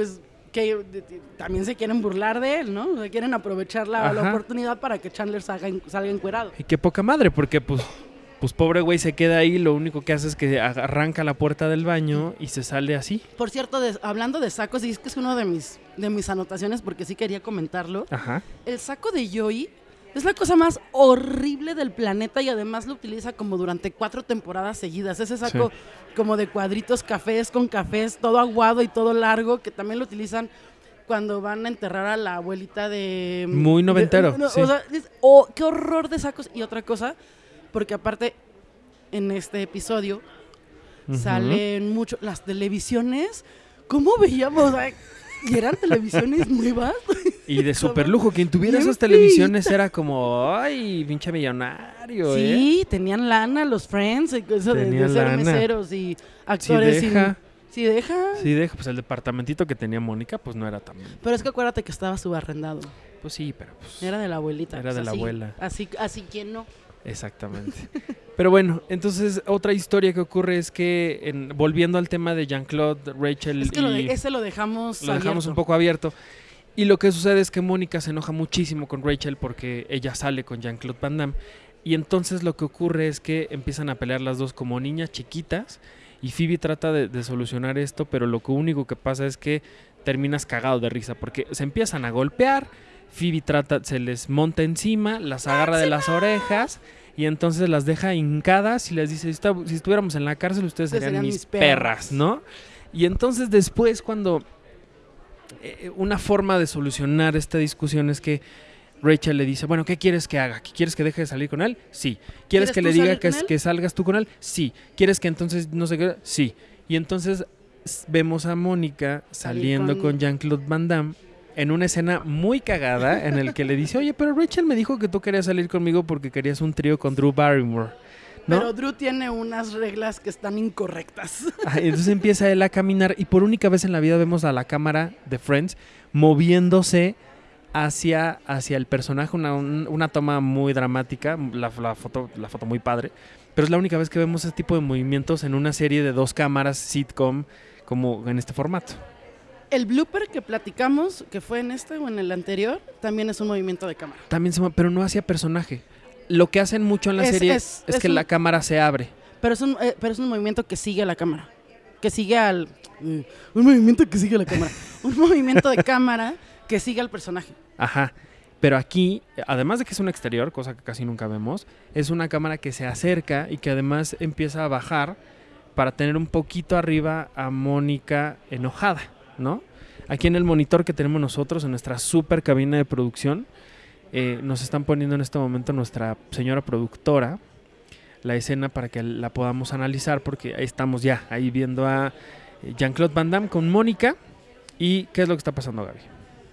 [SPEAKER 3] que de, de, también se quieren burlar de él, ¿no? O sea, quieren aprovechar la, la oportunidad para que Chandler salga, salga encuerado.
[SPEAKER 2] Y qué poca madre, porque pues, pues pobre güey se queda ahí, lo único que hace es que arranca la puerta del baño y se sale así.
[SPEAKER 3] Por cierto, de, hablando de sacos, y es que es uno de mis, de mis anotaciones porque sí quería comentarlo.
[SPEAKER 2] Ajá.
[SPEAKER 3] El saco de Joey es la cosa más horrible del planeta y además lo utiliza como durante cuatro temporadas seguidas. Ese saco sí. como de cuadritos cafés con cafés, todo aguado y todo largo, que también lo utilizan cuando van a enterrar a la abuelita de...
[SPEAKER 2] Muy noventero.
[SPEAKER 3] De, no,
[SPEAKER 2] sí.
[SPEAKER 3] O sea, es, oh, qué horror de sacos. Y otra cosa, porque aparte en este episodio uh-huh. salen mucho las televisiones. ¿Cómo veíamos? Ay, y eran televisiones nuevas.
[SPEAKER 2] Y de super lujo. Quien tuviera esas televisiones era como, ay, pinche millonario.
[SPEAKER 3] Sí,
[SPEAKER 2] ¿eh?
[SPEAKER 3] tenían lana los Friends, eso de, de ser meseros y actores.
[SPEAKER 2] Sí deja.
[SPEAKER 3] Y, sí deja.
[SPEAKER 2] Sí deja. Pues el departamentito que tenía Mónica, pues no era tan...
[SPEAKER 3] Pero es que acuérdate que estaba subarrendado.
[SPEAKER 2] Pues sí, pero pues...
[SPEAKER 3] Era de la abuelita.
[SPEAKER 2] Era
[SPEAKER 3] pues
[SPEAKER 2] de la
[SPEAKER 3] así,
[SPEAKER 2] abuela.
[SPEAKER 3] Así, así quien no.
[SPEAKER 2] Exactamente. Pero bueno, entonces otra historia que ocurre es que, en, volviendo al tema de Jean-Claude, Rachel
[SPEAKER 3] es que
[SPEAKER 2] y...
[SPEAKER 3] Lo de, ese lo dejamos
[SPEAKER 2] Lo
[SPEAKER 3] abierto.
[SPEAKER 2] dejamos un poco abierto. Y lo que sucede es que Mónica se enoja muchísimo con Rachel porque ella sale con Jean-Claude Van Damme. Y entonces lo que ocurre es que empiezan a pelear las dos como niñas chiquitas. Y Phoebe trata de, de solucionar esto, pero lo que único que pasa es que terminas cagado de risa porque se empiezan a golpear. Phoebe trata, se les monta encima, las agarra de las orejas y entonces las deja hincadas y les dice, si, si estuviéramos en la cárcel ustedes serían, serían mis, mis perras. perras, ¿no? Y entonces después cuando eh, una forma de solucionar esta discusión es que Rachel le dice, bueno, ¿qué quieres que haga? ¿Quieres que deje de salir con él? Sí. ¿Quieres, ¿Quieres que le diga que, que salgas tú con él? Sí. ¿Quieres que entonces no sé qué? Sí. Y entonces vemos a Mónica saliendo con, con Jean-Claude Van Damme en una escena muy cagada en el que le dice, oye, pero Rachel me dijo que tú querías salir conmigo porque querías un trío con Drew Barrymore, ¿no?
[SPEAKER 3] Pero Drew tiene unas reglas que están incorrectas.
[SPEAKER 2] Ah, entonces empieza él a caminar y por única vez en la vida vemos a la cámara de Friends moviéndose hacia, hacia el personaje, una, una toma muy dramática, la, la, foto, la foto muy padre, pero es la única vez que vemos ese tipo de movimientos en una serie de dos cámaras, sitcom, como en este formato.
[SPEAKER 3] El blooper que platicamos, que fue en este o en el anterior, también es un movimiento de cámara.
[SPEAKER 2] También se mueve, pero no hacia personaje. Lo que hacen mucho en la es, serie es, es, es que un, la cámara se abre.
[SPEAKER 3] Pero es, un, eh, pero es un movimiento que sigue a la cámara. Que sigue al... Uh, un movimiento que sigue a la cámara. un movimiento de cámara que sigue al personaje.
[SPEAKER 2] Ajá. Pero aquí, además de que es un exterior, cosa que casi nunca vemos, es una cámara que se acerca y que además empieza a bajar para tener un poquito arriba a Mónica enojada, ¿no? Aquí en el monitor que tenemos nosotros, en nuestra super cabina de producción, eh, nos están poniendo en este momento nuestra señora productora la escena para que la podamos analizar, porque ahí estamos ya, ahí viendo a Jean-Claude Van Damme con Mónica. ¿Y qué es lo que está pasando, Gaby?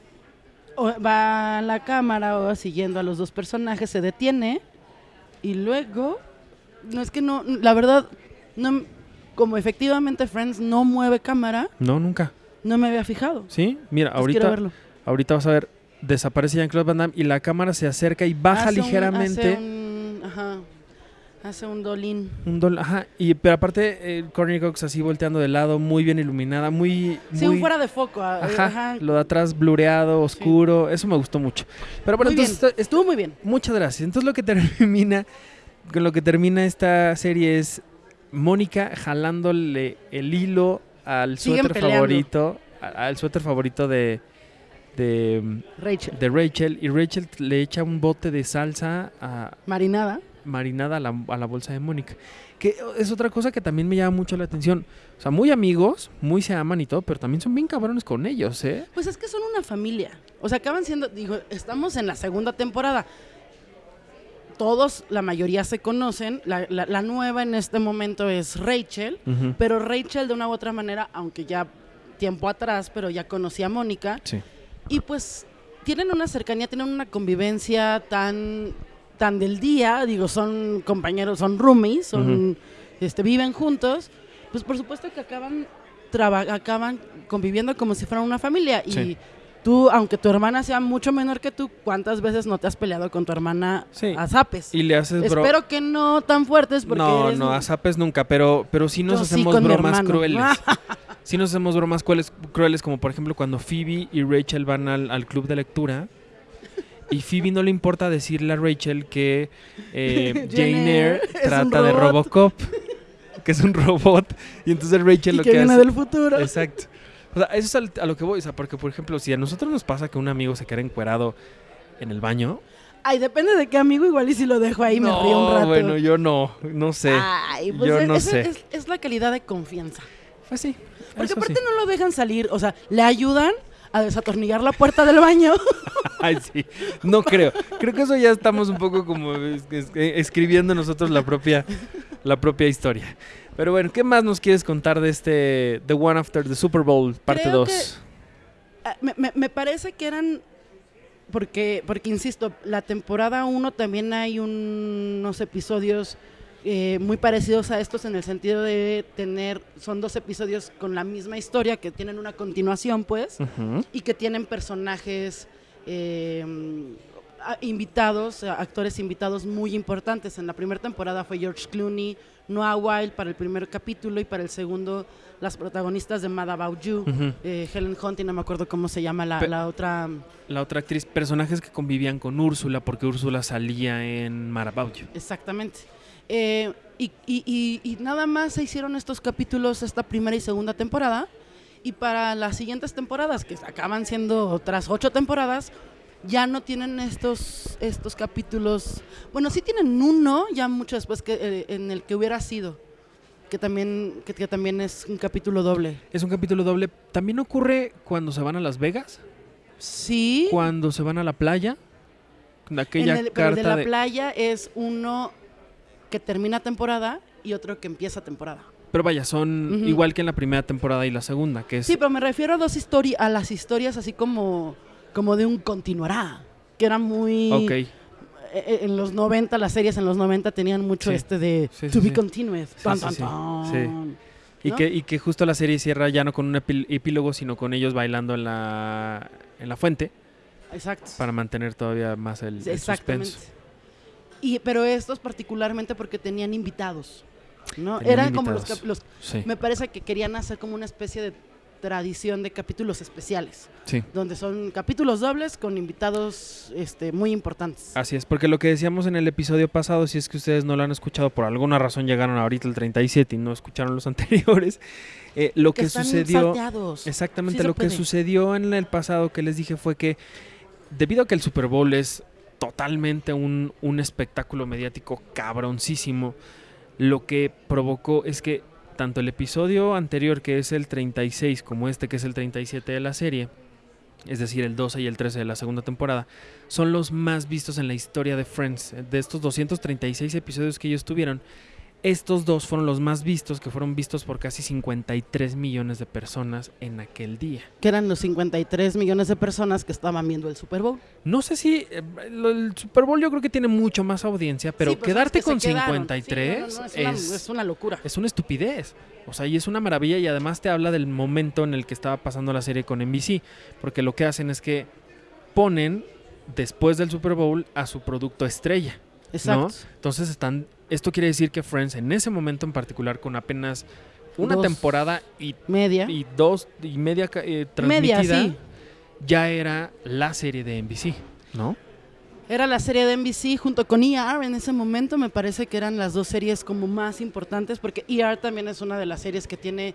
[SPEAKER 3] O va la cámara o siguiendo a los dos personajes, se detiene y luego, no es que no, la verdad, no, como efectivamente Friends no mueve cámara.
[SPEAKER 2] No, nunca.
[SPEAKER 3] No me había fijado.
[SPEAKER 2] Sí, mira, pues ahorita, ahorita vas a ver, desaparece Jean-Claude Van Damme y la cámara se acerca y baja hace ligeramente.
[SPEAKER 3] Un, hace un, ajá, hace un dolín.
[SPEAKER 2] Un dol, ajá, y pero aparte eh, Courtney Cox así volteando de lado, muy bien iluminada, muy...
[SPEAKER 3] Sí,
[SPEAKER 2] muy,
[SPEAKER 3] un fuera de foco.
[SPEAKER 2] Ajá, ajá, lo de atrás blureado, oscuro, sí. Eso me gustó mucho. Pero bueno,
[SPEAKER 3] muy
[SPEAKER 2] entonces...
[SPEAKER 3] Bien. Estuvo muy bien.
[SPEAKER 2] Muchas gracias. Entonces lo que termina, con lo que termina esta serie es Mónica jalándole el hilo al
[SPEAKER 3] Siguen
[SPEAKER 2] suéter
[SPEAKER 3] peleando.
[SPEAKER 2] favorito, al suéter favorito de, de
[SPEAKER 3] Rachel.
[SPEAKER 2] de Rachel, y Rachel le echa un bote de salsa a,
[SPEAKER 3] marinada
[SPEAKER 2] marinada a la, a la bolsa de Mónica, que es otra cosa que también me llama mucho la atención. O sea, muy amigos, muy se aman y todo, pero también son bien cabrones con ellos, ¿eh?
[SPEAKER 3] Pues es que son una familia. O sea, acaban siendo, digo, estamos en la segunda temporada. Todos, la mayoría se conocen. La, la, la nueva en este momento es Rachel, uh-huh. Pero Rachel de una u otra manera, aunque ya tiempo atrás, pero ya conocía a Mónica.
[SPEAKER 2] Sí.
[SPEAKER 3] Y pues tienen una cercanía, tienen una convivencia tan, tan del día. Digo, son compañeros, son roomies, son, uh-huh. este, viven juntos. Pues por supuesto que acaban, traba, acaban conviviendo como si fueran una familia. Y sí. Tú, aunque tu hermana sea mucho menor que tú, ¿cuántas veces no te has peleado con tu hermana
[SPEAKER 2] sí.
[SPEAKER 3] a zapes?
[SPEAKER 2] Y le haces bro...
[SPEAKER 3] Espero que no tan fuertes porque
[SPEAKER 2] No,
[SPEAKER 3] eres
[SPEAKER 2] no,
[SPEAKER 3] un...
[SPEAKER 2] a zapes nunca, pero, pero sí nos
[SPEAKER 3] Yo
[SPEAKER 2] hacemos
[SPEAKER 3] sí con
[SPEAKER 2] bromas crueles. sí nos hacemos bromas crueles, crueles como por ejemplo cuando Phoebe y Rachel van al, al club de lectura y Phoebe no le importa decirle a Rachel que eh, Jane Eyre trata de Robocop, que es un robot, y entonces Rachel
[SPEAKER 3] y
[SPEAKER 2] lo
[SPEAKER 3] que,
[SPEAKER 2] que
[SPEAKER 3] viene
[SPEAKER 2] hace...
[SPEAKER 3] del futuro.
[SPEAKER 2] Exacto. O sea, eso es al, a lo que voy, o sea, porque por ejemplo, si a nosotros nos pasa que un amigo se queda encuerado en el baño...
[SPEAKER 3] Ay, depende de qué amigo, igual y si lo dejo ahí
[SPEAKER 2] no,
[SPEAKER 3] me río un rato.
[SPEAKER 2] bueno, yo no, no sé.
[SPEAKER 3] Ay, pues
[SPEAKER 2] yo
[SPEAKER 3] es,
[SPEAKER 2] no
[SPEAKER 3] es,
[SPEAKER 2] sé.
[SPEAKER 3] Es, es la calidad de confianza.
[SPEAKER 2] Pues sí.
[SPEAKER 3] Porque
[SPEAKER 2] eso
[SPEAKER 3] aparte
[SPEAKER 2] sí.
[SPEAKER 3] no lo dejan salir, o sea, le ayudan a desatornillar la puerta del baño.
[SPEAKER 2] Ay, sí. No creo. Creo que eso ya estamos un poco como es, es, escribiendo nosotros la propia, la propia historia. Pero bueno, ¿qué más nos quieres contar de este The One After the Super Bowl, parte dos?
[SPEAKER 3] Me, me, me parece que eran... Porque, porque, insisto, la temporada uno también hay un, unos episodios eh, muy parecidos a estos en el sentido de tener, son dos episodios con la misma historia, que tienen una continuación, pues,
[SPEAKER 2] Uh-huh.
[SPEAKER 3] y que tienen personajes eh, a- invitados, a- actores invitados muy importantes. En la primera temporada fue George Clooney, Noah Wyle para el primer capítulo y para el segundo las protagonistas de Mad About You,
[SPEAKER 2] Uh-huh.
[SPEAKER 3] eh, Helen Hunt y no me acuerdo cómo se llama la,
[SPEAKER 2] Pe-
[SPEAKER 3] la otra...
[SPEAKER 2] La otra actriz, personajes que convivían con Úrsula, porque Úrsula salía en Mad About You.
[SPEAKER 3] Exactamente. Eh, y, y, y, y nada más se hicieron estos capítulos esta primera y segunda temporada, y para las siguientes temporadas, que acaban siendo otras ocho temporadas, ya no tienen estos, estos capítulos. Bueno, sí tienen uno, ya mucho después, que eh, en el que hubiera sido, que también, que, que también es un capítulo doble.
[SPEAKER 2] Es un capítulo doble. También ocurre cuando se van a Las Vegas,
[SPEAKER 3] Sí.
[SPEAKER 2] cuando se van a la playa. Aquella
[SPEAKER 3] En el, pero el
[SPEAKER 2] carta
[SPEAKER 3] de la
[SPEAKER 2] de...
[SPEAKER 3] playa es uno que termina temporada y otro que empieza temporada.
[SPEAKER 2] Pero vaya, son
[SPEAKER 3] Ujú.
[SPEAKER 2] igual que en la primera temporada y la segunda, que es...
[SPEAKER 3] Sí, pero me refiero a dos historias, a las historias así como, como de un continuará, que era muy...
[SPEAKER 2] Ok.
[SPEAKER 3] eh, eh, En los noventa, las series en los noventa tenían mucho
[SPEAKER 2] Sí.
[SPEAKER 3] este de
[SPEAKER 2] Sí, sí,
[SPEAKER 3] to be
[SPEAKER 2] sí.
[SPEAKER 3] continued.
[SPEAKER 2] Sí,
[SPEAKER 3] Tan,
[SPEAKER 2] sí,
[SPEAKER 3] tan,
[SPEAKER 2] sí.
[SPEAKER 3] tan.
[SPEAKER 2] Y,
[SPEAKER 3] ¿no?
[SPEAKER 2] que, y que justo la serie cierra ya no con un epil- epílogo, sino con ellos bailando en la, en la fuente
[SPEAKER 3] Exacto.
[SPEAKER 2] para mantener todavía más el, el
[SPEAKER 3] Exactamente.
[SPEAKER 2] suspenso.
[SPEAKER 3] Y, pero estos particularmente porque tenían invitados, ¿no?
[SPEAKER 2] Tenían
[SPEAKER 3] Eran como los,
[SPEAKER 2] invitados.
[SPEAKER 3] cap- los...
[SPEAKER 2] Sí,
[SPEAKER 3] Me parece que querían hacer como una especie de tradición de capítulos especiales,
[SPEAKER 2] sí.
[SPEAKER 3] donde son capítulos dobles con invitados este, muy importantes.
[SPEAKER 2] Así es, porque lo que decíamos en el episodio pasado, si es que ustedes no lo han escuchado, por alguna razón llegaron ahorita el treinta y siete y no escucharon los anteriores, eh, lo que,
[SPEAKER 3] están
[SPEAKER 2] sucedió...
[SPEAKER 3] salteados.
[SPEAKER 2] Exactamente,
[SPEAKER 3] Sí se
[SPEAKER 2] lo que
[SPEAKER 3] puede.
[SPEAKER 2] sucedió en el pasado que les dije fue que debido a que el Super Bowl es totalmente un, un espectáculo mediático cabroncísimo, lo que provocó es que tanto el episodio anterior, que es el treinta y seis, como este, que es el treinta y siete de la serie, es decir, el doce y el trece de la segunda temporada, son los más vistos en la historia de Friends. De estos doscientos treinta y seis episodios que ellos tuvieron, estos dos fueron los más vistos, que fueron vistos por casi cincuenta y tres millones de personas en aquel día.
[SPEAKER 3] Que eran los cincuenta y tres millones de personas que estaban viendo el Super Bowl.
[SPEAKER 2] No sé si eh, lo- el Super Bowl yo creo que tiene mucho más audiencia, pero
[SPEAKER 3] Sí, pues,
[SPEAKER 2] quedarte
[SPEAKER 3] son los que
[SPEAKER 2] con
[SPEAKER 3] se quedaron.
[SPEAKER 2] cincuenta y tres
[SPEAKER 3] Sí, no, no, no, es, una,
[SPEAKER 2] es,
[SPEAKER 3] es una locura.
[SPEAKER 2] es una estupidez. O sea, y es una maravilla y además te habla del momento en el que estaba pasando la serie con N B C, porque lo que hacen es que ponen después del Super Bowl a su producto estrella.
[SPEAKER 3] Exacto.
[SPEAKER 2] Entonces están, esto quiere decir que Friends en ese momento en particular, con apenas una
[SPEAKER 3] Dos.
[SPEAKER 2] temporada y,
[SPEAKER 3] Media.
[SPEAKER 2] y dos y media ca- eh, transmitida,
[SPEAKER 3] Media, sí.
[SPEAKER 2] ya era la serie de N B C, ¿no?
[SPEAKER 3] Era la serie de N B C junto con E R en ese momento. Me parece que eran las dos series como más importantes, porque E R también es una de las series que tiene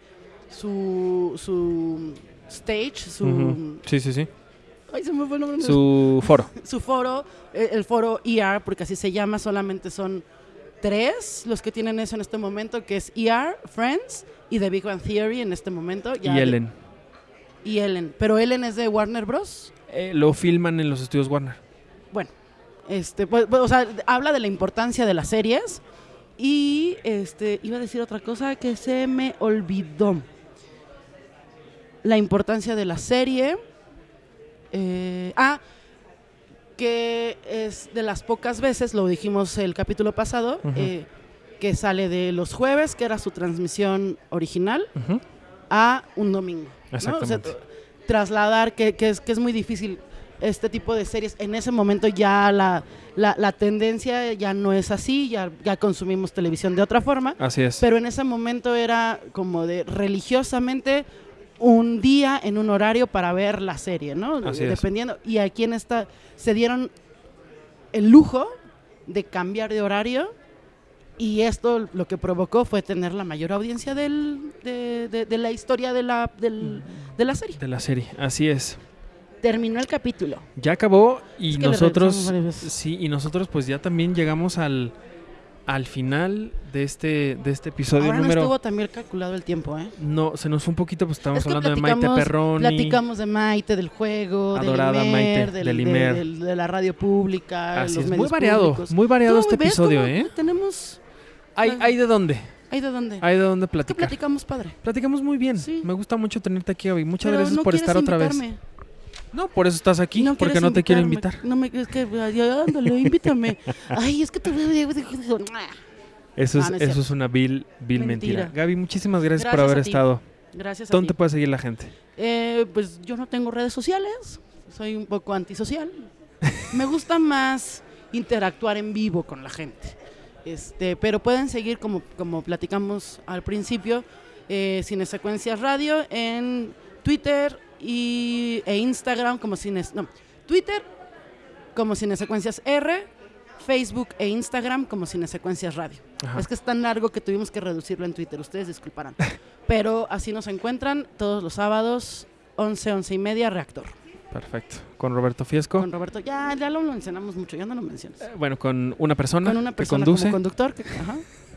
[SPEAKER 3] su, su stage, su...
[SPEAKER 2] Ujú. Sí, sí, sí.
[SPEAKER 3] Ay, se me fue el nombre.
[SPEAKER 2] Su foro.
[SPEAKER 3] Su foro, eh, el foro E R, porque así se llama, solamente son tres los que tienen eso en este momento, que es E R, Friends y The Big Bang Theory en este momento. Ya
[SPEAKER 2] Y
[SPEAKER 3] de-
[SPEAKER 2] Ellen.
[SPEAKER 3] y Ellen. Pero Ellen es de Warner Bros.
[SPEAKER 2] Eh, lo filman en los estudios Warner.
[SPEAKER 3] Bueno, este, pues, pues, o sea, habla de la importancia de las series. Y este, iba a decir otra cosa que se me olvidó. La importancia de la serie. Eh, ah, que es de las pocas veces, lo dijimos el capítulo pasado,
[SPEAKER 2] Ujú.
[SPEAKER 3] eh, que sale de los jueves, que era su transmisión original,
[SPEAKER 2] Ujú.
[SPEAKER 3] a un domingo. ¿no? O sea,
[SPEAKER 2] Exactamente.
[SPEAKER 3] t- trasladar, que, que, es, que es muy difícil este tipo de series. En ese momento ya la, la, la tendencia ya no es así, ya, ya consumimos televisión de otra forma,
[SPEAKER 2] Así es.
[SPEAKER 3] pero en ese momento era como de religiosamente un día en un horario para ver la serie, ¿no?
[SPEAKER 2] Así es.
[SPEAKER 3] Dependiendo. Y aquí en esta se dieron el lujo de cambiar de horario y esto lo que provocó fue tener la mayor audiencia del, de, de, de la historia de la, del, de la serie.
[SPEAKER 2] De la serie, así es.
[SPEAKER 3] Terminó el capítulo.
[SPEAKER 2] Ya acabó y
[SPEAKER 3] Es que le
[SPEAKER 2] nosotros,
[SPEAKER 3] regresamos varias veces.
[SPEAKER 2] sí, y nosotros pues ya también llegamos al, al final de este, de este episodio
[SPEAKER 3] Ahora
[SPEAKER 2] número...
[SPEAKER 3] no estuvo también calculado el tiempo, ¿eh?
[SPEAKER 2] No, se nos fue un poquito, pues estábamos
[SPEAKER 3] Es que
[SPEAKER 2] hablando de Maite
[SPEAKER 3] platicamos-
[SPEAKER 2] Perroni.
[SPEAKER 3] Platicamos de Maite, del juego,
[SPEAKER 2] Adorada
[SPEAKER 3] del
[SPEAKER 2] Maite,
[SPEAKER 3] Imer, del,
[SPEAKER 2] del
[SPEAKER 3] de-
[SPEAKER 2] Imer.
[SPEAKER 3] del- de la radio pública,
[SPEAKER 2] Así
[SPEAKER 3] los
[SPEAKER 2] es, muy
[SPEAKER 3] medios
[SPEAKER 2] variado,
[SPEAKER 3] públicos.
[SPEAKER 2] muy variado
[SPEAKER 3] Tú,
[SPEAKER 2] este
[SPEAKER 3] ¿ves
[SPEAKER 2] episodio,
[SPEAKER 3] cómo
[SPEAKER 2] ¿eh?
[SPEAKER 3] Tenemos...
[SPEAKER 2] ¿Hay, hay de dónde?
[SPEAKER 3] ¿Hay de dónde?
[SPEAKER 2] Hay de dónde
[SPEAKER 3] Es que
[SPEAKER 2] platicar.
[SPEAKER 3] platicamos padre.
[SPEAKER 2] Platicamos muy bien.
[SPEAKER 3] Sí.
[SPEAKER 2] Me gusta mucho tenerte aquí, Gaby. Muchas
[SPEAKER 3] Pero
[SPEAKER 2] gracias
[SPEAKER 3] no
[SPEAKER 2] por
[SPEAKER 3] quieres
[SPEAKER 2] estar otra vez.
[SPEAKER 3] invitarme.
[SPEAKER 2] No, por eso estás aquí, porque
[SPEAKER 3] quieres
[SPEAKER 2] no te quiero
[SPEAKER 3] invitarme.
[SPEAKER 2] invitar.
[SPEAKER 3] No me, es que, ya, ándale, invítame. Ay, es que te voy a...
[SPEAKER 2] Eso es,
[SPEAKER 3] Ah, no es
[SPEAKER 2] eso
[SPEAKER 3] cierto.
[SPEAKER 2] es una vil, vil mentira.
[SPEAKER 3] Mentira.
[SPEAKER 2] Gaby, muchísimas gracias, por
[SPEAKER 3] Gracias
[SPEAKER 2] haber
[SPEAKER 3] a ti.
[SPEAKER 2] estado.
[SPEAKER 3] Gracias a
[SPEAKER 2] ¿Dónde
[SPEAKER 3] ti.
[SPEAKER 2] te puede seguir la gente?
[SPEAKER 3] Eh, pues yo no tengo redes sociales, soy un poco antisocial. Me gusta más interactuar en vivo con la gente. Este, pero pueden seguir, como, como platicamos al principio, eh, Cinesecuencias Radio en Twitter y, e Instagram como Cines... No, Twitter como Cinesecuencias R, Facebook e Instagram como Cinesecuencias Radio.
[SPEAKER 2] Ajá.
[SPEAKER 3] Es que es tan largo que tuvimos que reducirlo en Twitter, ustedes disculparán. Pero así nos encuentran todos los sábados, once, once y media, Reactor.
[SPEAKER 2] Perfecto. ¿Con Roberto Fiesco?
[SPEAKER 3] Con Roberto, ya, ya lo mencionamos mucho, ya no lo mencionas.
[SPEAKER 2] Eh, bueno, con una persona,
[SPEAKER 3] Con una persona
[SPEAKER 2] que conduce.
[SPEAKER 3] como conductor. Que, ajá.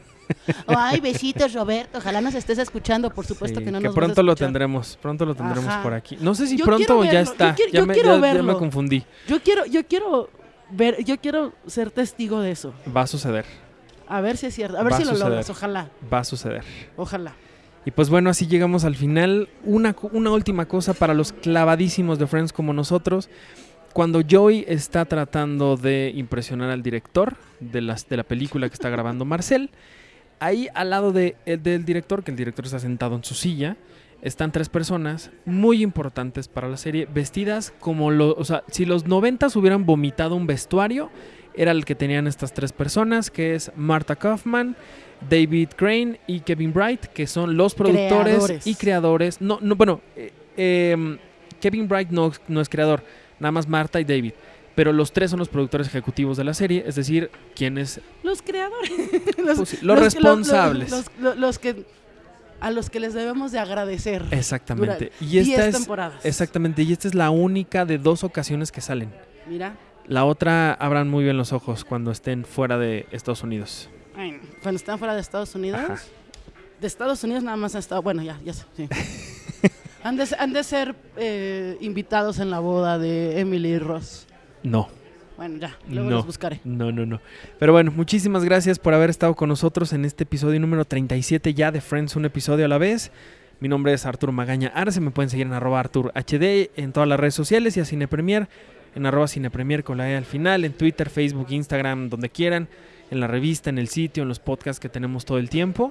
[SPEAKER 3] Ay, besitos, Roberto. Ojalá nos estés escuchando, por supuesto
[SPEAKER 2] Sí,
[SPEAKER 3] que no
[SPEAKER 2] que
[SPEAKER 3] nos vas a
[SPEAKER 2] pronto lo
[SPEAKER 3] escuchar.
[SPEAKER 2] tendremos, pronto lo tendremos
[SPEAKER 3] Ajá.
[SPEAKER 2] por aquí. No sé si
[SPEAKER 3] Yo
[SPEAKER 2] pronto
[SPEAKER 3] quiero
[SPEAKER 2] o ya
[SPEAKER 3] verlo,
[SPEAKER 2] está.
[SPEAKER 3] yo quiero-
[SPEAKER 2] ya
[SPEAKER 3] yo
[SPEAKER 2] me,
[SPEAKER 3] quiero
[SPEAKER 2] ya- ya me
[SPEAKER 3] verlo.
[SPEAKER 2] confundí.
[SPEAKER 3] Yo quiero, yo quiero ver, yo quiero ser testigo de eso.
[SPEAKER 2] Va a suceder,
[SPEAKER 3] A ver si es cierto, a ver
[SPEAKER 2] Va
[SPEAKER 3] si
[SPEAKER 2] a
[SPEAKER 3] lo
[SPEAKER 2] suceder.
[SPEAKER 3] logras, ojalá,
[SPEAKER 2] va a suceder.
[SPEAKER 3] ojalá.
[SPEAKER 2] Y pues bueno, así llegamos al final. Una, co- una última cosa para los clavadísimos de Friends como nosotros. Cuando Joey está tratando de impresionar al director de, las, de la película que está grabando Marcel, ahí al lado de, el- del director, que el director está sentado en su silla, están tres personas muy importantes para la serie, vestidas como los... O sea, si los noventas hubieran vomitado un vestuario, era el que tenían estas tres personas, que es Martha Kaufman, David Crane y Kevin Bright, que son los productores
[SPEAKER 3] Creadores.
[SPEAKER 2] y creadores. No, no, bueno, eh, eh, Kevin Bright no, no es creador, nada más Martha y David. Pero los tres son los productores ejecutivos de la serie, es decir, quienes...
[SPEAKER 3] Los creadores. los,
[SPEAKER 2] Pues sí, los responsables.
[SPEAKER 3] Los, los- los que, a los que les debemos de agradecer.
[SPEAKER 2] Exactamente. Y
[SPEAKER 3] diez
[SPEAKER 2] esta es...
[SPEAKER 3] temporadas.
[SPEAKER 2] Exactamente, y esta es la única de dos ocasiones que salen.
[SPEAKER 3] Mira,
[SPEAKER 2] La otra abran muy bien los ojos cuando estén fuera de Estados Unidos.
[SPEAKER 3] ay, cuando están fuera de Estados Unidos,
[SPEAKER 2] Ajá.
[SPEAKER 3] de Estados Unidos nada más han estado, bueno, ya, ya sé, sí. han, de, han de ser eh, invitados en la boda de Emily y Ross.
[SPEAKER 2] No,
[SPEAKER 3] Bueno, ya, luego
[SPEAKER 2] No.
[SPEAKER 3] los buscaré.
[SPEAKER 2] no, no, no. Pero bueno, muchísimas gracias por haber estado con nosotros en este episodio número treinta y siete ya de Friends, un episodio a la vez. Mi nombre es Arturo Magaña Arce, me pueden seguir en arroba Artur H D en todas las redes sociales y a Cinepremier en arroba Cinepremier con la E al final, en Twitter, Facebook, Instagram, donde quieran, en la revista, en el sitio, en los podcasts que tenemos todo el tiempo.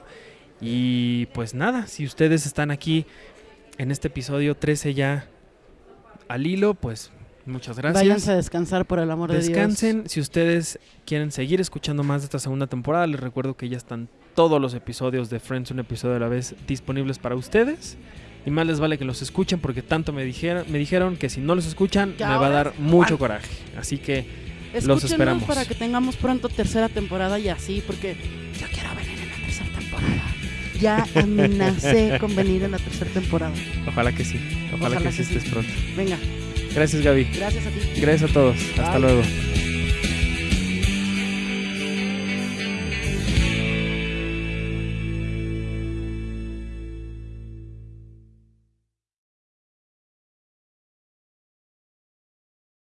[SPEAKER 2] Y pues nada, si ustedes están aquí en este episodio trece ya al hilo, pues muchas gracias.
[SPEAKER 3] Váyanse a descansar por el amor de Dios.
[SPEAKER 2] Descansen. Si ustedes quieren seguir escuchando más de esta segunda temporada, les recuerdo que ya están todos los episodios de Friends, un episodio a la vez, disponibles para ustedes. Y más les vale que los escuchen porque tanto me dijeron, me dijeron que si no los escuchan
[SPEAKER 3] Que
[SPEAKER 2] me va a
[SPEAKER 3] ahora
[SPEAKER 2] dar
[SPEAKER 3] es
[SPEAKER 2] mucho
[SPEAKER 3] igual.
[SPEAKER 2] coraje. Así que
[SPEAKER 3] Escúchenos
[SPEAKER 2] los esperamos.
[SPEAKER 3] para que tengamos pronto tercera temporada y así, porque yo quiero venir en la tercera temporada. Ya amenacé con venir en la tercera temporada.
[SPEAKER 2] ojalá que sí. Ojalá,
[SPEAKER 3] Ojalá
[SPEAKER 2] que sí
[SPEAKER 3] que sí.
[SPEAKER 2] estés pronto.
[SPEAKER 3] Venga,
[SPEAKER 2] Gracias, Gaby.
[SPEAKER 3] gracias a ti.
[SPEAKER 2] Gracias a todos. Hasta
[SPEAKER 3] Bye.
[SPEAKER 2] luego.